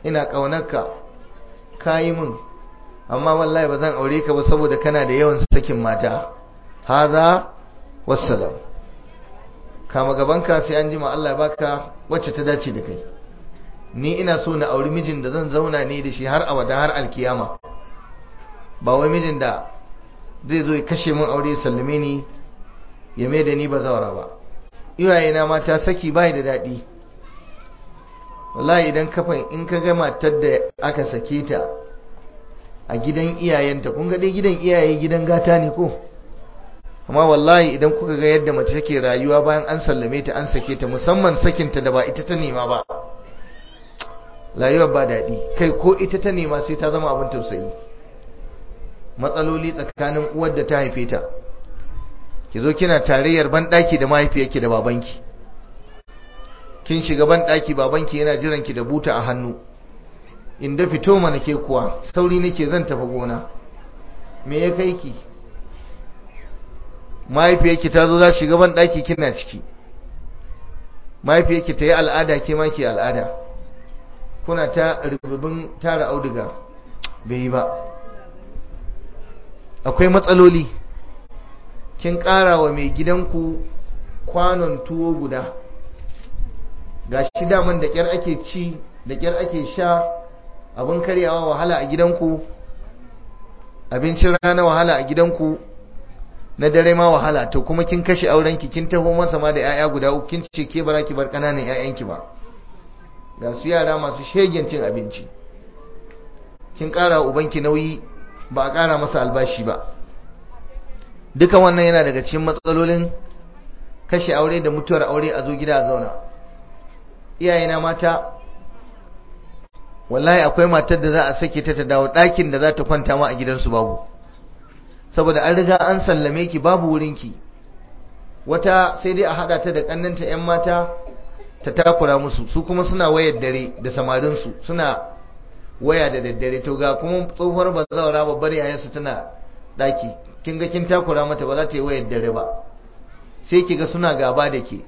ina ƙaunarka ka yi min, amma wallahi ba zan aure ka ba saboda kana da yawan sakin mata. Haza wassalam. Kama gabanka sai an jima Allah ya baka wacce ta dace da kai. Ni ina so na auri mijin da zan zauna ne da shi har abada har alkiyama, ba wai mijin da zai zo ya kashe min aure ya sallame ni ya mai da ni ba zaura ba. Iyayena mata saki bai da daɗi wallahi. Idan kafan in ka ga matar da aka sake ta a gidan iyayenta, kun ga dai gidan iyaye gidan gata ne ko, amma wallahi idan kuka ga yadda mace take rayuwa bayan an sallame ta an sake ta, musamman sakinta da ba ita ta nema ba, rayuwar ba daɗi. Kai ko ita ta nema sai ta zama abin tausayi. Matsaloli tsakanin uwar da ta haife ta, ki zo kina tarayyar banɗaki da mahaifiyarki da babanki, kin shiga banɗaki babanki yana jiran ki da buta a hannu, inda fito mana ke kuwa sauri nake zan tafi gona. Me ya kai ki? Mahaifiyarki ta zo za shiga banɗaki kina ciki, mahaifiyarki ta yi al'ada ke ma ki al'ada, kuna ta rububin tara auduga, bai yi ba. Akwai matsaloli. Kin ƙara wa mai gidanku kwanon tuwo guda, ga shi daman da ƙyar ake ci da ƙyar ake sha, abin karyawa wahala a gidanku, abincin rana wahala a gidanku, na dare ma wahala. To kuma kin kashe aurenki, kin taho masa ma da 'ya'ya guda uku, kin ce ke bara ki bar ƙananan 'ya'yanki ba, ga su yara masu shegen cin abinci. Kin ƙara wa ubanki nauyi, ba a ƙara masa albashi ba. Duka wannan yana daga cikin matsalolin kashe aure da mutuwar aure a zo gida a zauna. Iyayena mata, wallahi akwai matar da za a sake ta ta dawo ɗakin da za ta kwanta ma a gidansu babu, saboda an riga an sallame ki, babu wurinki. Wata sai dai a haɗa ta da ƙannanta 'yan mata ta takura musu, su kuma suna wayar dare da samarinsu, suna waya da daddare. To ga kuma tsohuwar bazawara babbar yayansu tana ɗaki, kin ga kin takura mata, ba za ta yi wayar dare ba, sai ki ga suna gaba da ke.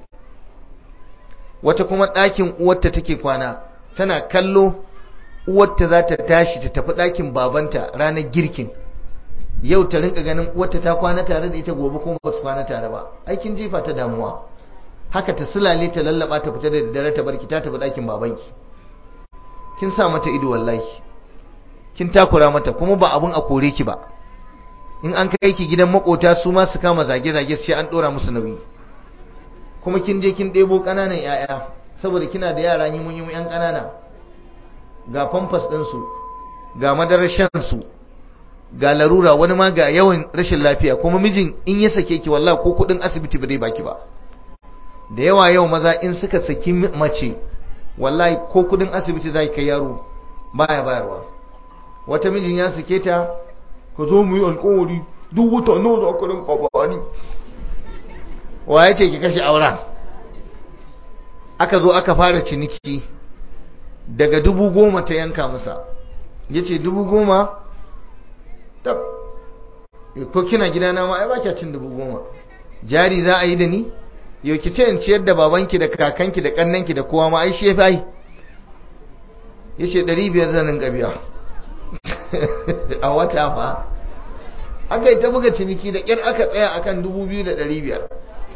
Wata kuma ɗakin uwarta take kwana, tana kallo uwarta za ta tashi ta tafi ɗakin babanta ranar girkin, yau ta rinka ganin uwarta ta kwana tare da ita, gobe kuma ba su kwana tare ba. Aikin jefa ta damuwa. Haka ta sulale ta lallaba ta fita da daddare ta barki ta tafi ɗakin babanki. Kin sa mata ido wallahi, kin takura mata, kuma ba abun a kore ki ba. In an kai ki gidan makota su ma su kama zage-zage sai an dora musu nauyi. Kuma kin je kin ɗebo ƙananan 'ya'ya saboda kina da yara yi mun yi 'yan ƙanana, ga famfas ɗinsu, ga madarar shansu, ga larura, wani ma ga yawan rashin lafiya. Kuma mijin in ya sake ki wallahi ko kuɗin asibiti ba zai baki ba. Da yawa yau maza in suka saki mace wallahi ko kuɗin asibiti za ki kai yaro baya bayarwa. Wata mijin ya sake ta, ka zo mu yi alƙawari duk wata nawa za ka rinka bani. Wa ya ce ki kashe auren? Aka zo aka fara ciniki, daga dubu goma ta yanka masa, ya ce dubu goma? Tab, ko kina gidana ma ai ba kya cin dubu goma, jari za a yi da ni? Yau ki ce in ciyar da babanki da kakanki da kannanki da kowa ma ai shi ya fi. Ya ce ɗari biyar zanin gabiya a wata fa. Aka yi ta buga ciniki, da ƙyar aka tsaya akan dubu biyu da ɗari biyar.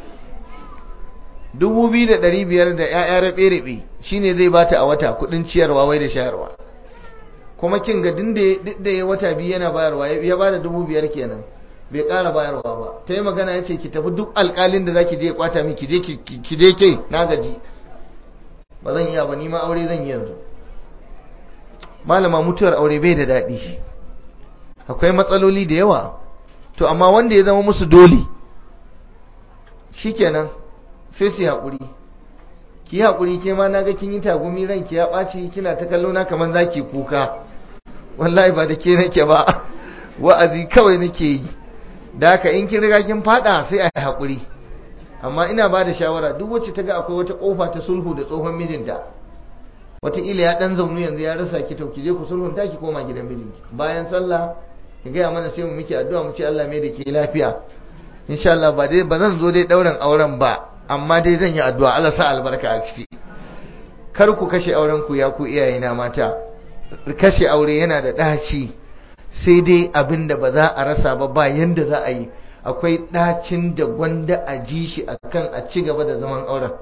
dubu biyu da ɗari biyar da 'ya'ya raɓe-raɓe shi ne zai bata a wata kuɗin ciyarwa wai da shayarwa. Kuma kin ga duk da ya wata biyu yana bayarwa, ya ba da dubu biyar kenan, bai ƙara bayarwa ba. Ta yi magana ya ce ki tafi duk alƙalin da za ki je kwata min, ki je ke, na gaji, ba zan iya ba, ni ma aure zan yi yanzu. Malama, mutuwar aure bai da daɗi, akwai matsaloli da yawa. To amma wanda ya zama musu dole, shikenan sai su haƙuri. Ki haƙuri, ke ma naga kin yi tagumi, ranki ya ɓaci, kina ta kallo na kamar zaki kuka. Wallahi ba da ke nake ba, wa'azi kawai nake yi. Da haka in kin riga kin fada sai a yi haƙuri. Amma ina ba da shawara, duk wacce ta ga akwai wata ƙofa ta sulhu da tsohon mijinta, wataƙila ya ɗan zaunu yanzu ya rasa ki, to ki je ku sulhunta, ki koma gidan mijinki. Bayan sallah ki gaya mana sai mu miki addu'a, mu ce Allah mai da ke lafiya. Insha Allah ba dai ba zan zo dai ɗaurin auren ba, amma dai zan yi addu'a Allah sa albarka a ciki. Kar ku kashe auren ku ya ku iyayena mata. kashe aure yana da ɗaci, sai dai abin da ba za a rasa ba ba yanda za a yi. Akwai ɗacin da gwanda a ji shi akan a ci gaba da zaman auren.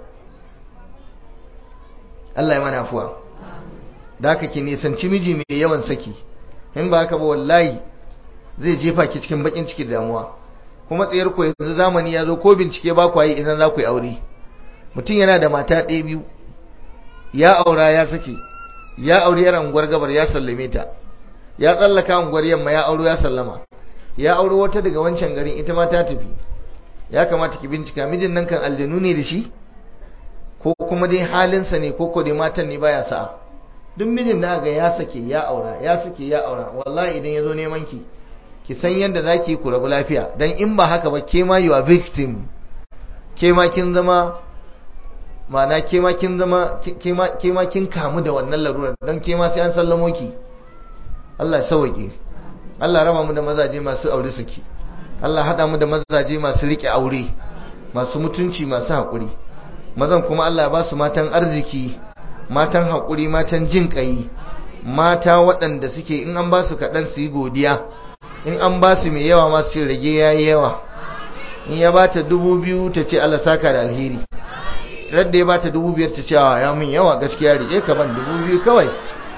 Allah ya mana afuwa. Da haka ki nisanci miji mai yawan saki, in ba haka ba wallahi zai jefa ki cikin bakin ciki da damuwa. Kuma tsayar ku yanzu zamani ya zo ko bincike ba ku yi idan za ku yi aure. Mutum yana da mata ɗaya biyu, ya aura ya saki, ya aure yar unguwar gabar ya sallame ta, ya tsallaka unguwar yamma ya auro ya sallama, ya auro wata daga wancan garin ita ma ta tafi. Ya kamata ki bincika mijin nan kan aljanu ne da shi, ko kuma dai halinsa ne, ko ko dai matan ne baya sa'a. Duk mijin da ga ya sake ya aura ya sake ya aura, wallahi idan ya zo neman ki ki san yadda zaki ku rabu lafiya. Dan in ba haka ba ke ma you are victim, ke ma kin zama ma'ana ke ma kin zama ke ma kin kamu da wannan larurar, dan ke ma sai an sallamo ki. Allah ya sauke. Allah raba mu da mazaje masu aure saki. Allah hada mu da mazaje masu rike aure, masu mutunci, masu hakuri. Mazan kuma Allah ya ba su matan arziki, matan hakuri, matan jin kai, mata waɗanda suke in an ba su kaɗan su yi godiya, in an ba su mai yawa masu ce rage yayi yawa. In ya ba ta dubu biyu ta ce Allah saka da alheri, radda ya ba ta dubu biyar ta ce ya min yawa gaskiya, rike ka ban dubu biyu kawai.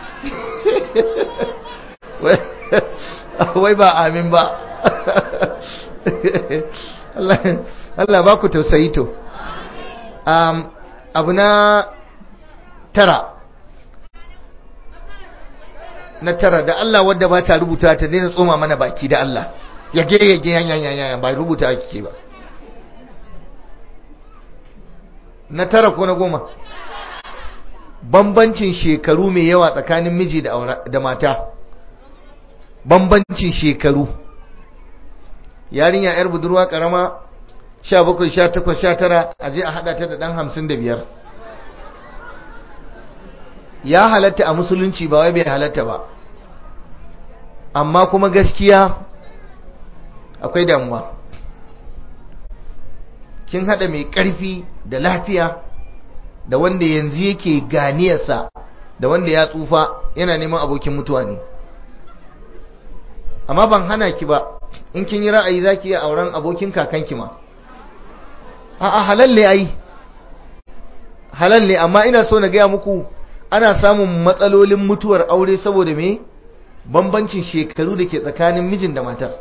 Wai ba amin ba. Allah ba ku tausayi to. Um, abu na tara na tara da Allah wadda ba ta rubuta ta daina tsoma mana baki da Allah, yage yage yanya ba rubuta kike ba. Na tara ko na goma? Bambancin shekaru mai yawa tsakanin miji da da mata. Bambancin shekaru. Yarinya yar budurwa karama sha bakwai sha takwas sha tara aje a hada ta da dan hamsin da biyar. Ya halatta a musulunci, ba wai bai halatta ba, amma kuma gaskiya akwai damuwa. Kin hada mai karfi da lafiya da wanda yanzu yake ganiyarsa da wanda ya tsufa yana neman abokin mutuwa ne. Amma ban hana ki ba, in kin yi ra'ayi zaki iya auren abokin kakanki ma. A'a halal ne ai, halal ne, amma ina so na gaya muku ana samun matsalolin mutuwar aure saboda me? Bambancin shekaru da ke tsakanin mijin da matar.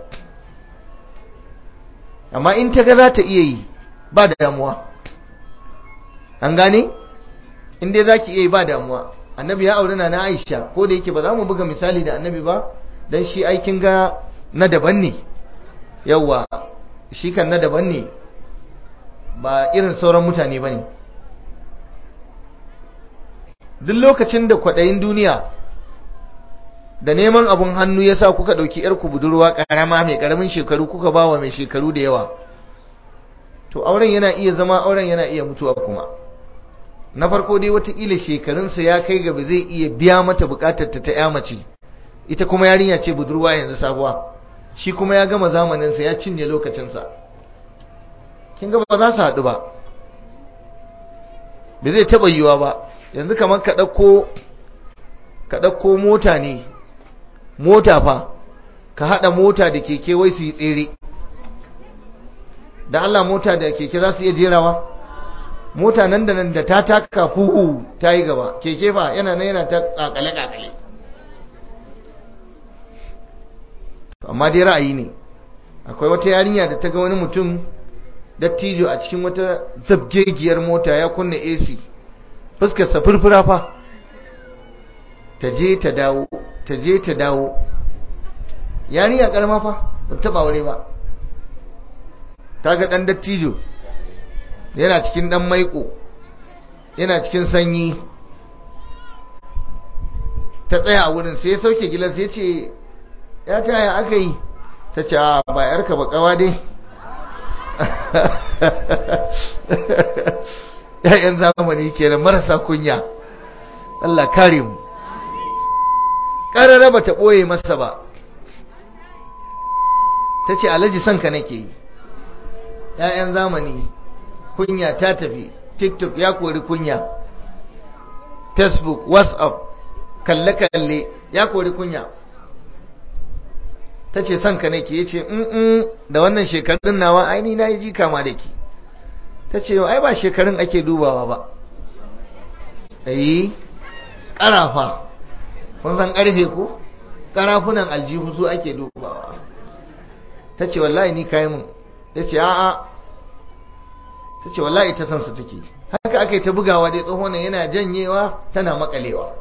Amma in ta ga za ta iya yi ba da damuwa, an gane? In dai za ki iya yi ba damuwa. Annabi ya aure na na Aisha, ko da yake ba za mu buga misali da annabi ba, dan shi aikin ga na daban ne. Yawwa, shi kan na daban ne, ba irin sauran mutane ba ne. Duk lokacin da kwaɗayin duniya da neman abun hannu ya sa kuka ɗauki ‘yarku budurwa ƙarama mai ƙaramin shekaru kuka ba wa mai shekaru da yawa, to auren yana iya zama auren yana iya mutuwa kuma. Na farko dai wataƙila shekarunsa ya kai gaba zai iya biya mata buƙatar ta ta ‘ya mace, ita kuma yarinya ce budurwa yanzu sabuwa, shi kuma ya gama zamaninsa ya cinye lokacinsa. Kin ga ba za su haɗu ba, ba zai taɓa yiwuwa ba. Yanzu kamar ka ɗauko ka ɗauko mota ne, mota fa ka haɗa mota da keke wai su yi tsere. Da Allah mota da keke za su iya jerawa? Mota nan da nan da ta taka fuhu ta yi gaba, keke fa yana nan yana ta kakale-kakale. Amma dai ra'ayi ne. Akwai wata yarinya da ta ga wani mutum dattijo a cikin wata zabgegiyar mota ya kunna A C, fuskarsa furfura fa, ta je ta dawo ta je ta dawo. Yarinya karama fa, ba ta ba aure ba, ta ga dan dattijo yana cikin dan maiko, yana cikin sanyi, ta tsaya a wurin. Sai ya sauke gilas ya ce, ya taya aka yi? Ta ce, a ba yarka ba kawa dai. ‘Ya'yan zamani kenan marasa kunya, Allah kare mu. Ƙarara ba ta ɓoye masa ba, ta ce alhaji son ka nake yi. ‘Ya'yan zamani kunya ta tafi, TikTok ya kori kunya, Facebook, WhatsApp kalle-kalle ya kori kunya. ta ce son ka nake ya ce in da wannan shekarun nawa aini na yi ji kama da ki. ta ce ai ba shekarun ake dubawa ba, ayi ƙarafa, kun san ƙarfe ko ƙarafunan aljihu su ake dubawa. ta ce wallahi ni kayi mun. ya ce a'a, ta ce wallahi ta sansa take. haka aka yi ta bugawa dai tsohon yana janyewa tana makalewa.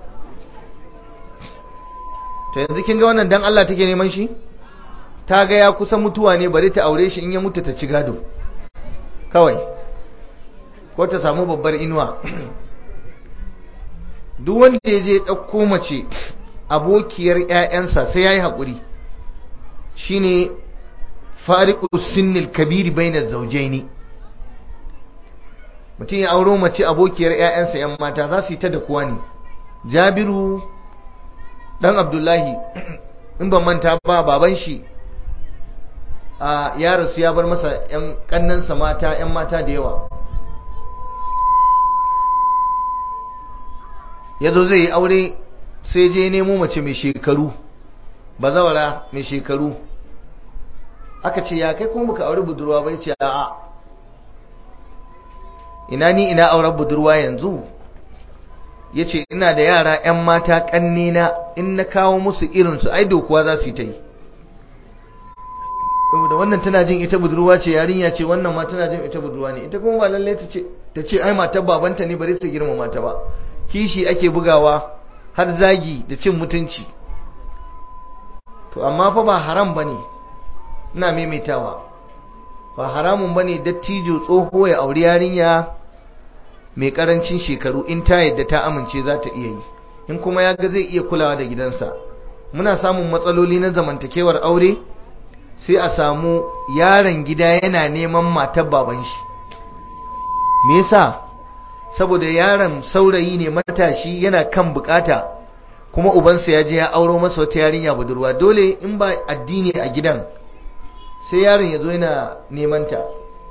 to yanzu kin ga wannan dan Allah take neman shi? ta ga ya kusa mutuwa ne, bari ta aure shi, in ya mutu ta ci gado kawai, ko ta samu babbar inuwa. duk wanda ya je ɗauko mace abokiyar ƴaƴansa sai yayi haƙuri. shine fariqus sinnil kabiri bainaz zawjaini. mutum ya auro mace abokiyar ƴaƴansa ƴan mata za su yi ta da kuwa ne. Jabiru dan Abdullahi in ban manta ba, baban shi a ya rasu ya bar masa ƴan kannansa mata ƴan mata da yawa. yazo zai yi aure sai je nemo mace mai shekaru, bazawara mai shekaru. aka ce ya kai kuma baka aure budurwa ba? yace a'a, ina ni ina auren budurwa yanzu? yace ina da yara ƴan mata kannena, in na kawo musu irin su ai dokuwa za su yi ta yi. saboda wannan tana jin ita budurwa ce, yarinya ce, wannan ma tana jin ita budurwa ne, ita kuma ba lalle ta ce ta ce ai matar babanta ne bari ta girmama ta ba. kishi ake bugawa har zagi da cin mutunci. to amma fa ba haram bane, ina maimaitawa, ba haramun bane dattijo tsoho ya auri yarinya mai karancin shekaru in ta yadda ta amince za ta iya yi, in kuma ya ga zai iya kulawa da gidansa. muna samun matsaloli na zamantakewar aure, sai a samu yaron gida yana neman matar baban shi. me yasa? saboda yaron saurayi ne, matashi, yana kan bukata, kuma ubansa ya je ya auro masa wata yarinya budurwa. dole in ba addini a gidan sai yaron ya zo yana neman ta.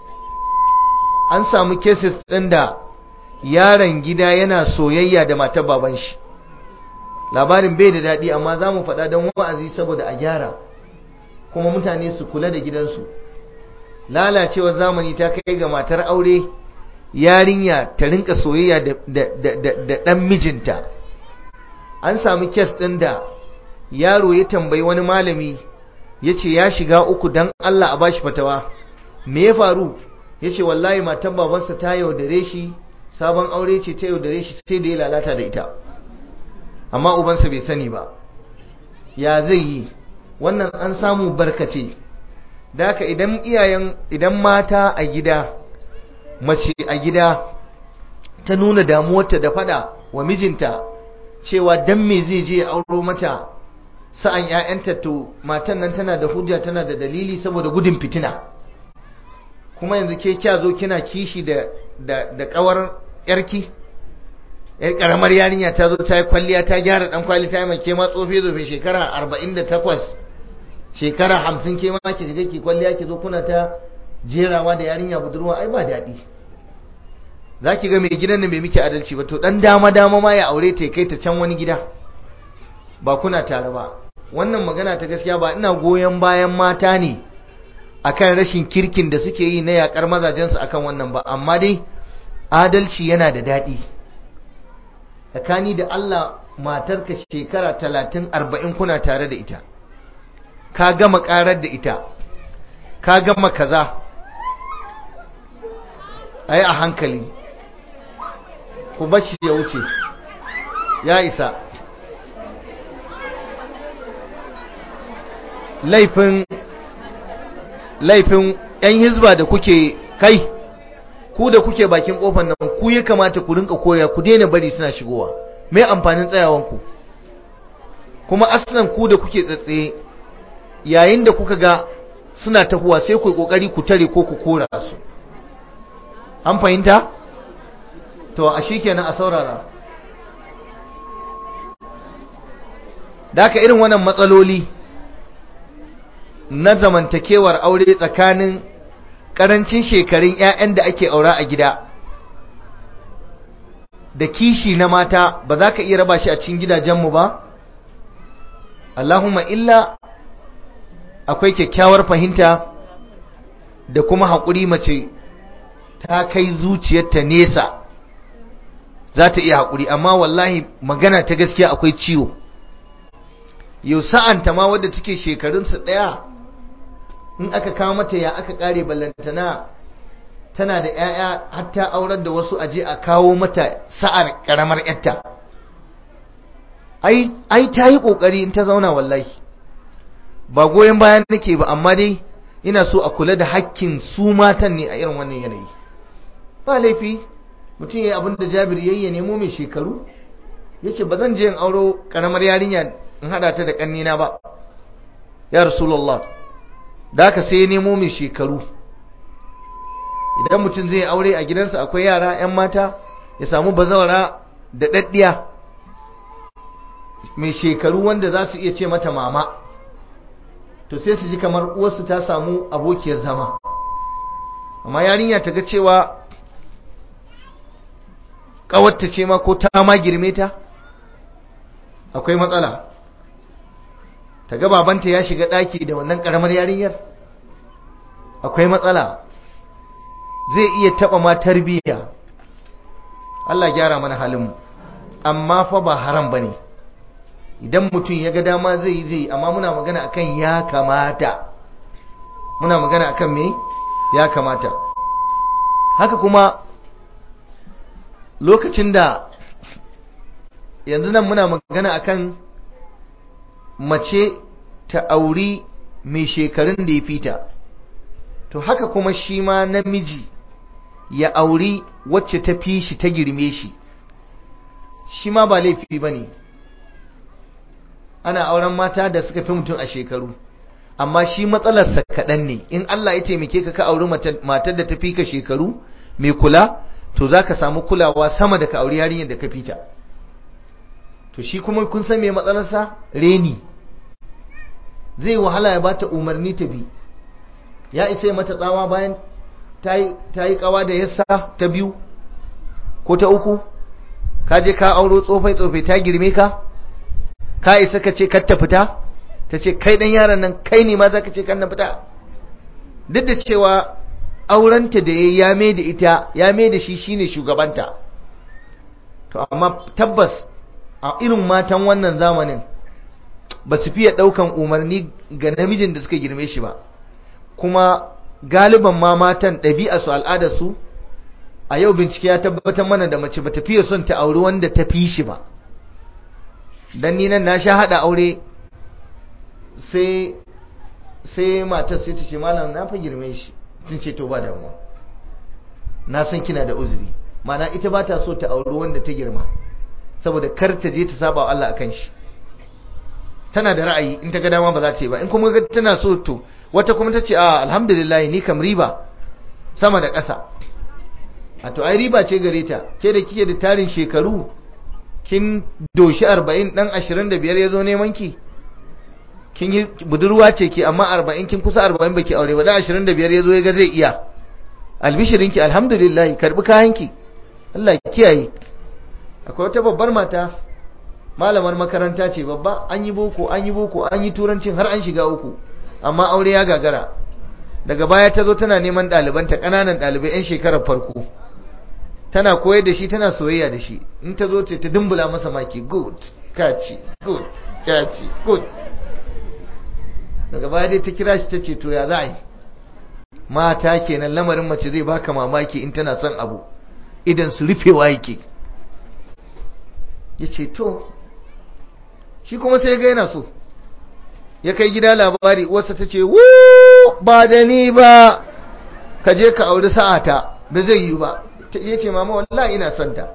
an samu cases ɗin da yaron gida yana soyayya da matar baban shi. labarin bai da daɗi, amma za mu faɗa don wa'azi saboda a gyara kuma mutane su kula da gidansu. lalacewar zamani ta kai ga matar aure yarinya ta rinka soyayya da ɗan mijinta. an samu kes ɗin da yaro ya tambayi wani malami, ya ce ya shiga uku don Allah a bashi fatawa. me ya faru? ya ce wallahi matan babansa ta yaudare shi, sabon aure ce ta yaudare shi, sai da ya lalata da ita, amma ubansa bai sani ba. ya zai yi? wannan an samu barkace. da haka idan iyayen idan mata a gida, mace a gida ta nuna damuwarta da fada wa mijinta cewa dan me zai je auro mata sa'an ƴaƴanta, to matan nan tana da hujja, tana da dalili saboda gudun fitina. kuma yanzu ke kya zo kina kishi da da da kawar yarki, yar karamar yarinya ta zo ta yi kwalliya, ta gyara dan kwali, ta yi mai kema tsofe zofe shekara arba'in da takwas, shekara hamsin, kema ki je ki kwalliya ki zo kuna ta jerawa da yarinya budurwa, ai ba daɗi. zaki ga mai gidan nan bai miki adalci ba, to dan dama dama ma ya aure ta kai ta can wani gida, ba kuna tare ba. wannan magana ta gaskiya ba ina goyon bayan mata ne akan rashin kirkin da suke yi na yakar mazajensu akan wannan ba, amma dai adalci yana da daɗi. tsakani da Allah, matarka shekara talatin arba'in kuna tare da ita, ka gama karar da ita, ka gama kaza, ai a hankali, ku bashi ya wuce, ya isa. laifin laifin yan hizba da kuke kai, ku da kuke bakin kofar nan, ku ya kamata ku rinka koya, ku daina bari suna shigowa. me amfanin tsayawanku? kuma aslan ku da kuke tsatsaye, yayin da kuka ga suna tahuwa sai ku yi kokari ku tare ko ku kora su. an fahimta? to a shikenan a saurara. da haka irin wannan matsaloli na zamantakewar aure tsakanin karancin shekarun ƴaƴan da ake aura a gida da kishi na mata ba za ka iya raba shi a cikin gidajenmu ba? Allahumma illa akwai kyakkyawar fahimta da kuma haƙuri, mace ta kai zuciyarta nesa za ta iya haƙuri, amma wallahi magana ta gaskiya akwai ciwo. Yau sa'anta ma wadda take shekarunsa ɗaya in aka kawo mata ya aka ƙare ballantana tana da ‘ya'ya hatta aurar da wasu aje a kawo mata sa'ar ƙaramar ‘yarta. Ai, ta yi ƙoƙari in ta zauna wallahi. Ba goyon bayan nake ba, amma dai ina so a kula da hakkin su matan ne a irin wannan yanayi. Ba laifi, mutum ya yi abin da Jabir ya yi ya nemo mai shekaru, ya ce ba zan je in auro ƙaramar yarinya in haɗa ta da ƙannina ba. Ya Rasulullah, da aka sai ya nemo mai shekaru. Idan mutum zai aure a gidansa akwai yara 'yan mata, ya samu bazawara da daddiya mai shekaru wanda za su iya ce mata mama, to sai su ji kamar uwarsu ta samu abokiyar zama. Amma yarinya ta ga cewa ƙawarta ce ma ko ta ma girme ta, akwai matsala. Ta ga babanta ya shiga ɗaki da wannan ƙaramar yarinyar, akwai matsala. Zai iya taba ma tarbiyya. Allah gyara mana halinmu, amma fa ba haram bane. Idan mutum ya ga dama zai yi zai, amma muna magana akan ya kamata. Muna magana akan me ya kamata. Haka kuma lokacin da yanzu nan muna magana akan mace ta auri mai shekarun da ya fita, to haka kuma shi ma namiji ya auri wacce ta fi shi ta girme shi, shi ma ba laifi ba ne. Ana auren mata da suka fi mutum a shekaru, amma shi matsalarsa kaɗan ne. In Allah ya taimake ka ka auri matar da ta fi ka shekaru mai kula, to za ka samu kulawa sama da ka auri yarinyar da ka fita. To shi kuma kun san me matsalarsa? Reni. Zai wahala ya bata umarni ta bi. Ya isa mata tsawa bayan ta yi kawa da yassa ta biyu ko ta uku, ka je ka auro tsofai-tsofai ta girme ka, ka isa ka ce kar ta fita, ta ce kai dan yaron nan kai ne ma za ka ce kan na fita. Duk da cewa aurenta da ya mai da ita, ya mai da shi shine shugabanta. To amma tabbas a irin matan wannan zamanin ba su fiye ɗaukan umarni ga namijin da suka girme shi ba. Kuma galiban ma matan ɗabi'arsu al'adarsu a yau bincike ya tabbatar mana da mace ba ta fiye son ta auri wanda ta fi shi ba. Dan ni nan na sha haɗa aure sai sai matar sai ta ce malam na fa girme shi, sun ce to ba damuwa, na san kina da uzuri. Mana ita ba ta so ta auri wanda ta girma saboda kar ta je ta saba wa Allah akan shi. Tana da ra'ayi, in ta ga dama ba za ta yi ba, in kuma tana so to wata kuma ta ce a alhamdulillah ni kam riba sama da ƙasa. A to ai riba ce gare ta, ke da kike da tarin shekaru kin doshi arba'in, dan ashirin da biyar ya zo neman ki, kin yi budurwa ce ki amma arba'in, kin kusa arba'in baki aure ba, dan ashirin da biyar ya zo ya ga zai iya, albishirinki alhamdulillah, karbi kayanki, Allah ya kiyaye. Akwai wata babbar mata, malamar makaranta ce babba, an yi boko an yi boko an yi turancin har an shiga uku, amma aure ya gagara. Daga baya ta zo tana neman ɗalibanta, ƙananan ɗalibai 'yan shekarar farko, tana koyar da shi, tana soyayya da shi. In ta zo ta dumbula masa maki, good kaci, good kaci, good. Daga baya dai ta kira shi ta ce to ya za a yi. Mata kenan, lamarin mace zai baka mamaki in tana son abu, idan su rufewa yake. Ya ce to, shi kuma sai ga yana so, ya kai gida labari, uwarsa ta ce wuuu ba da ni ba, ka je ka auri sa'ata, ba zai yi ba. Ya ce mama wallahi ina son ta.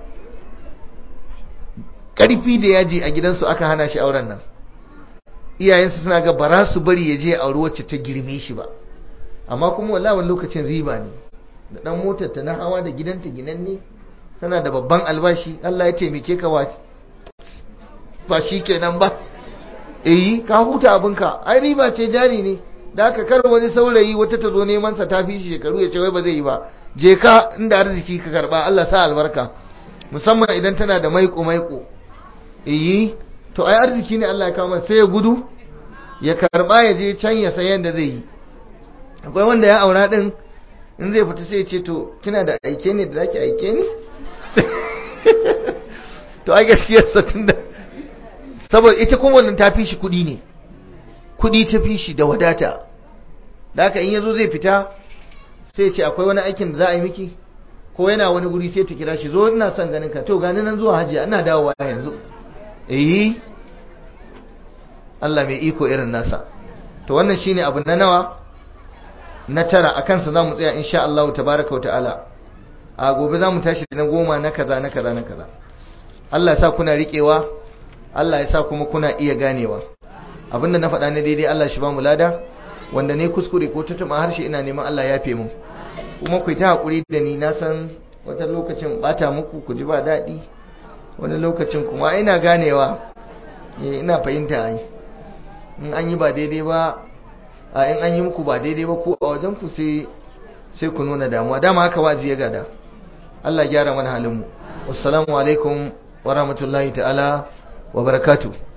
Ƙarfi da yaji a gidansu aka hana shi auren nan. Iyayensu suna ga bara su bari ya je ya auri wacce ta girme shi ba, amma kuma wallahi wani lokacin riba ne. Da dan motar ta na hawa da gidanta ginanne, tana da babban albashi, Allah ya taimake ka wa ba shi kenan ba. Eh ka huta abinka, ai riba ce, jari ne. Da aka kar wani saurayi wata ta zo neman sa ta fi shi shekaru ya ce wai ba zai yi ba. Je ka inda arziki ka karba, Allah sa albarka. musamman idan tana da maiko maiko iyi to ai arziki ne Allah ya kawo sai ya gudu ya karba ya je can ya san yanda zai yi. Akwai wanda ya aura din in zai fita sai ya ce to kina da aike ne da zaki aike ni to ai gaskiyar sa tunda saboda ita kuma wannan ta fi shi kudi ne, kudi ta fi shi da wadata, da haka in yazo zai fita sai ya ce akwai wani aikin da za a yi miki, ko yana wani guri sai ta kira shi zo ina son ganin ka, to gani nan zuwa hajiya ina dawowa yanzu. eh Allah mai iko irin nasa. To wannan shine abu na nawa na tara, akan sa zamu tsaya insha Allah tabaaraka wa ta'ala. A gobe zamu tashi na goma na kaza na kaza na kaza. Allah ya sa kuna riƙewa, Allah ya sa kuma kuna iya ganewa. Abinda na faɗa ne daidai Allah shi ba mu lada, wanda ne kuskure ko tutuma harshe ina neman Allah ya yafe mu. Kuma ku ta hakuri da ni, na san wata lokacin bata muku ku ji ba daɗi, wani lokacin kuma ina ganewa, eh ina fahimta ai. In an yi ba daidai ba, a in an yi muku ba daidai ba ko a wajen ku sai sai ku nuna damuwa. Dama haka wazi ya gada. Allah gyara mana halin mu. Assalamu alaikum wa rahmatullahi ta'ala wa barakatuh.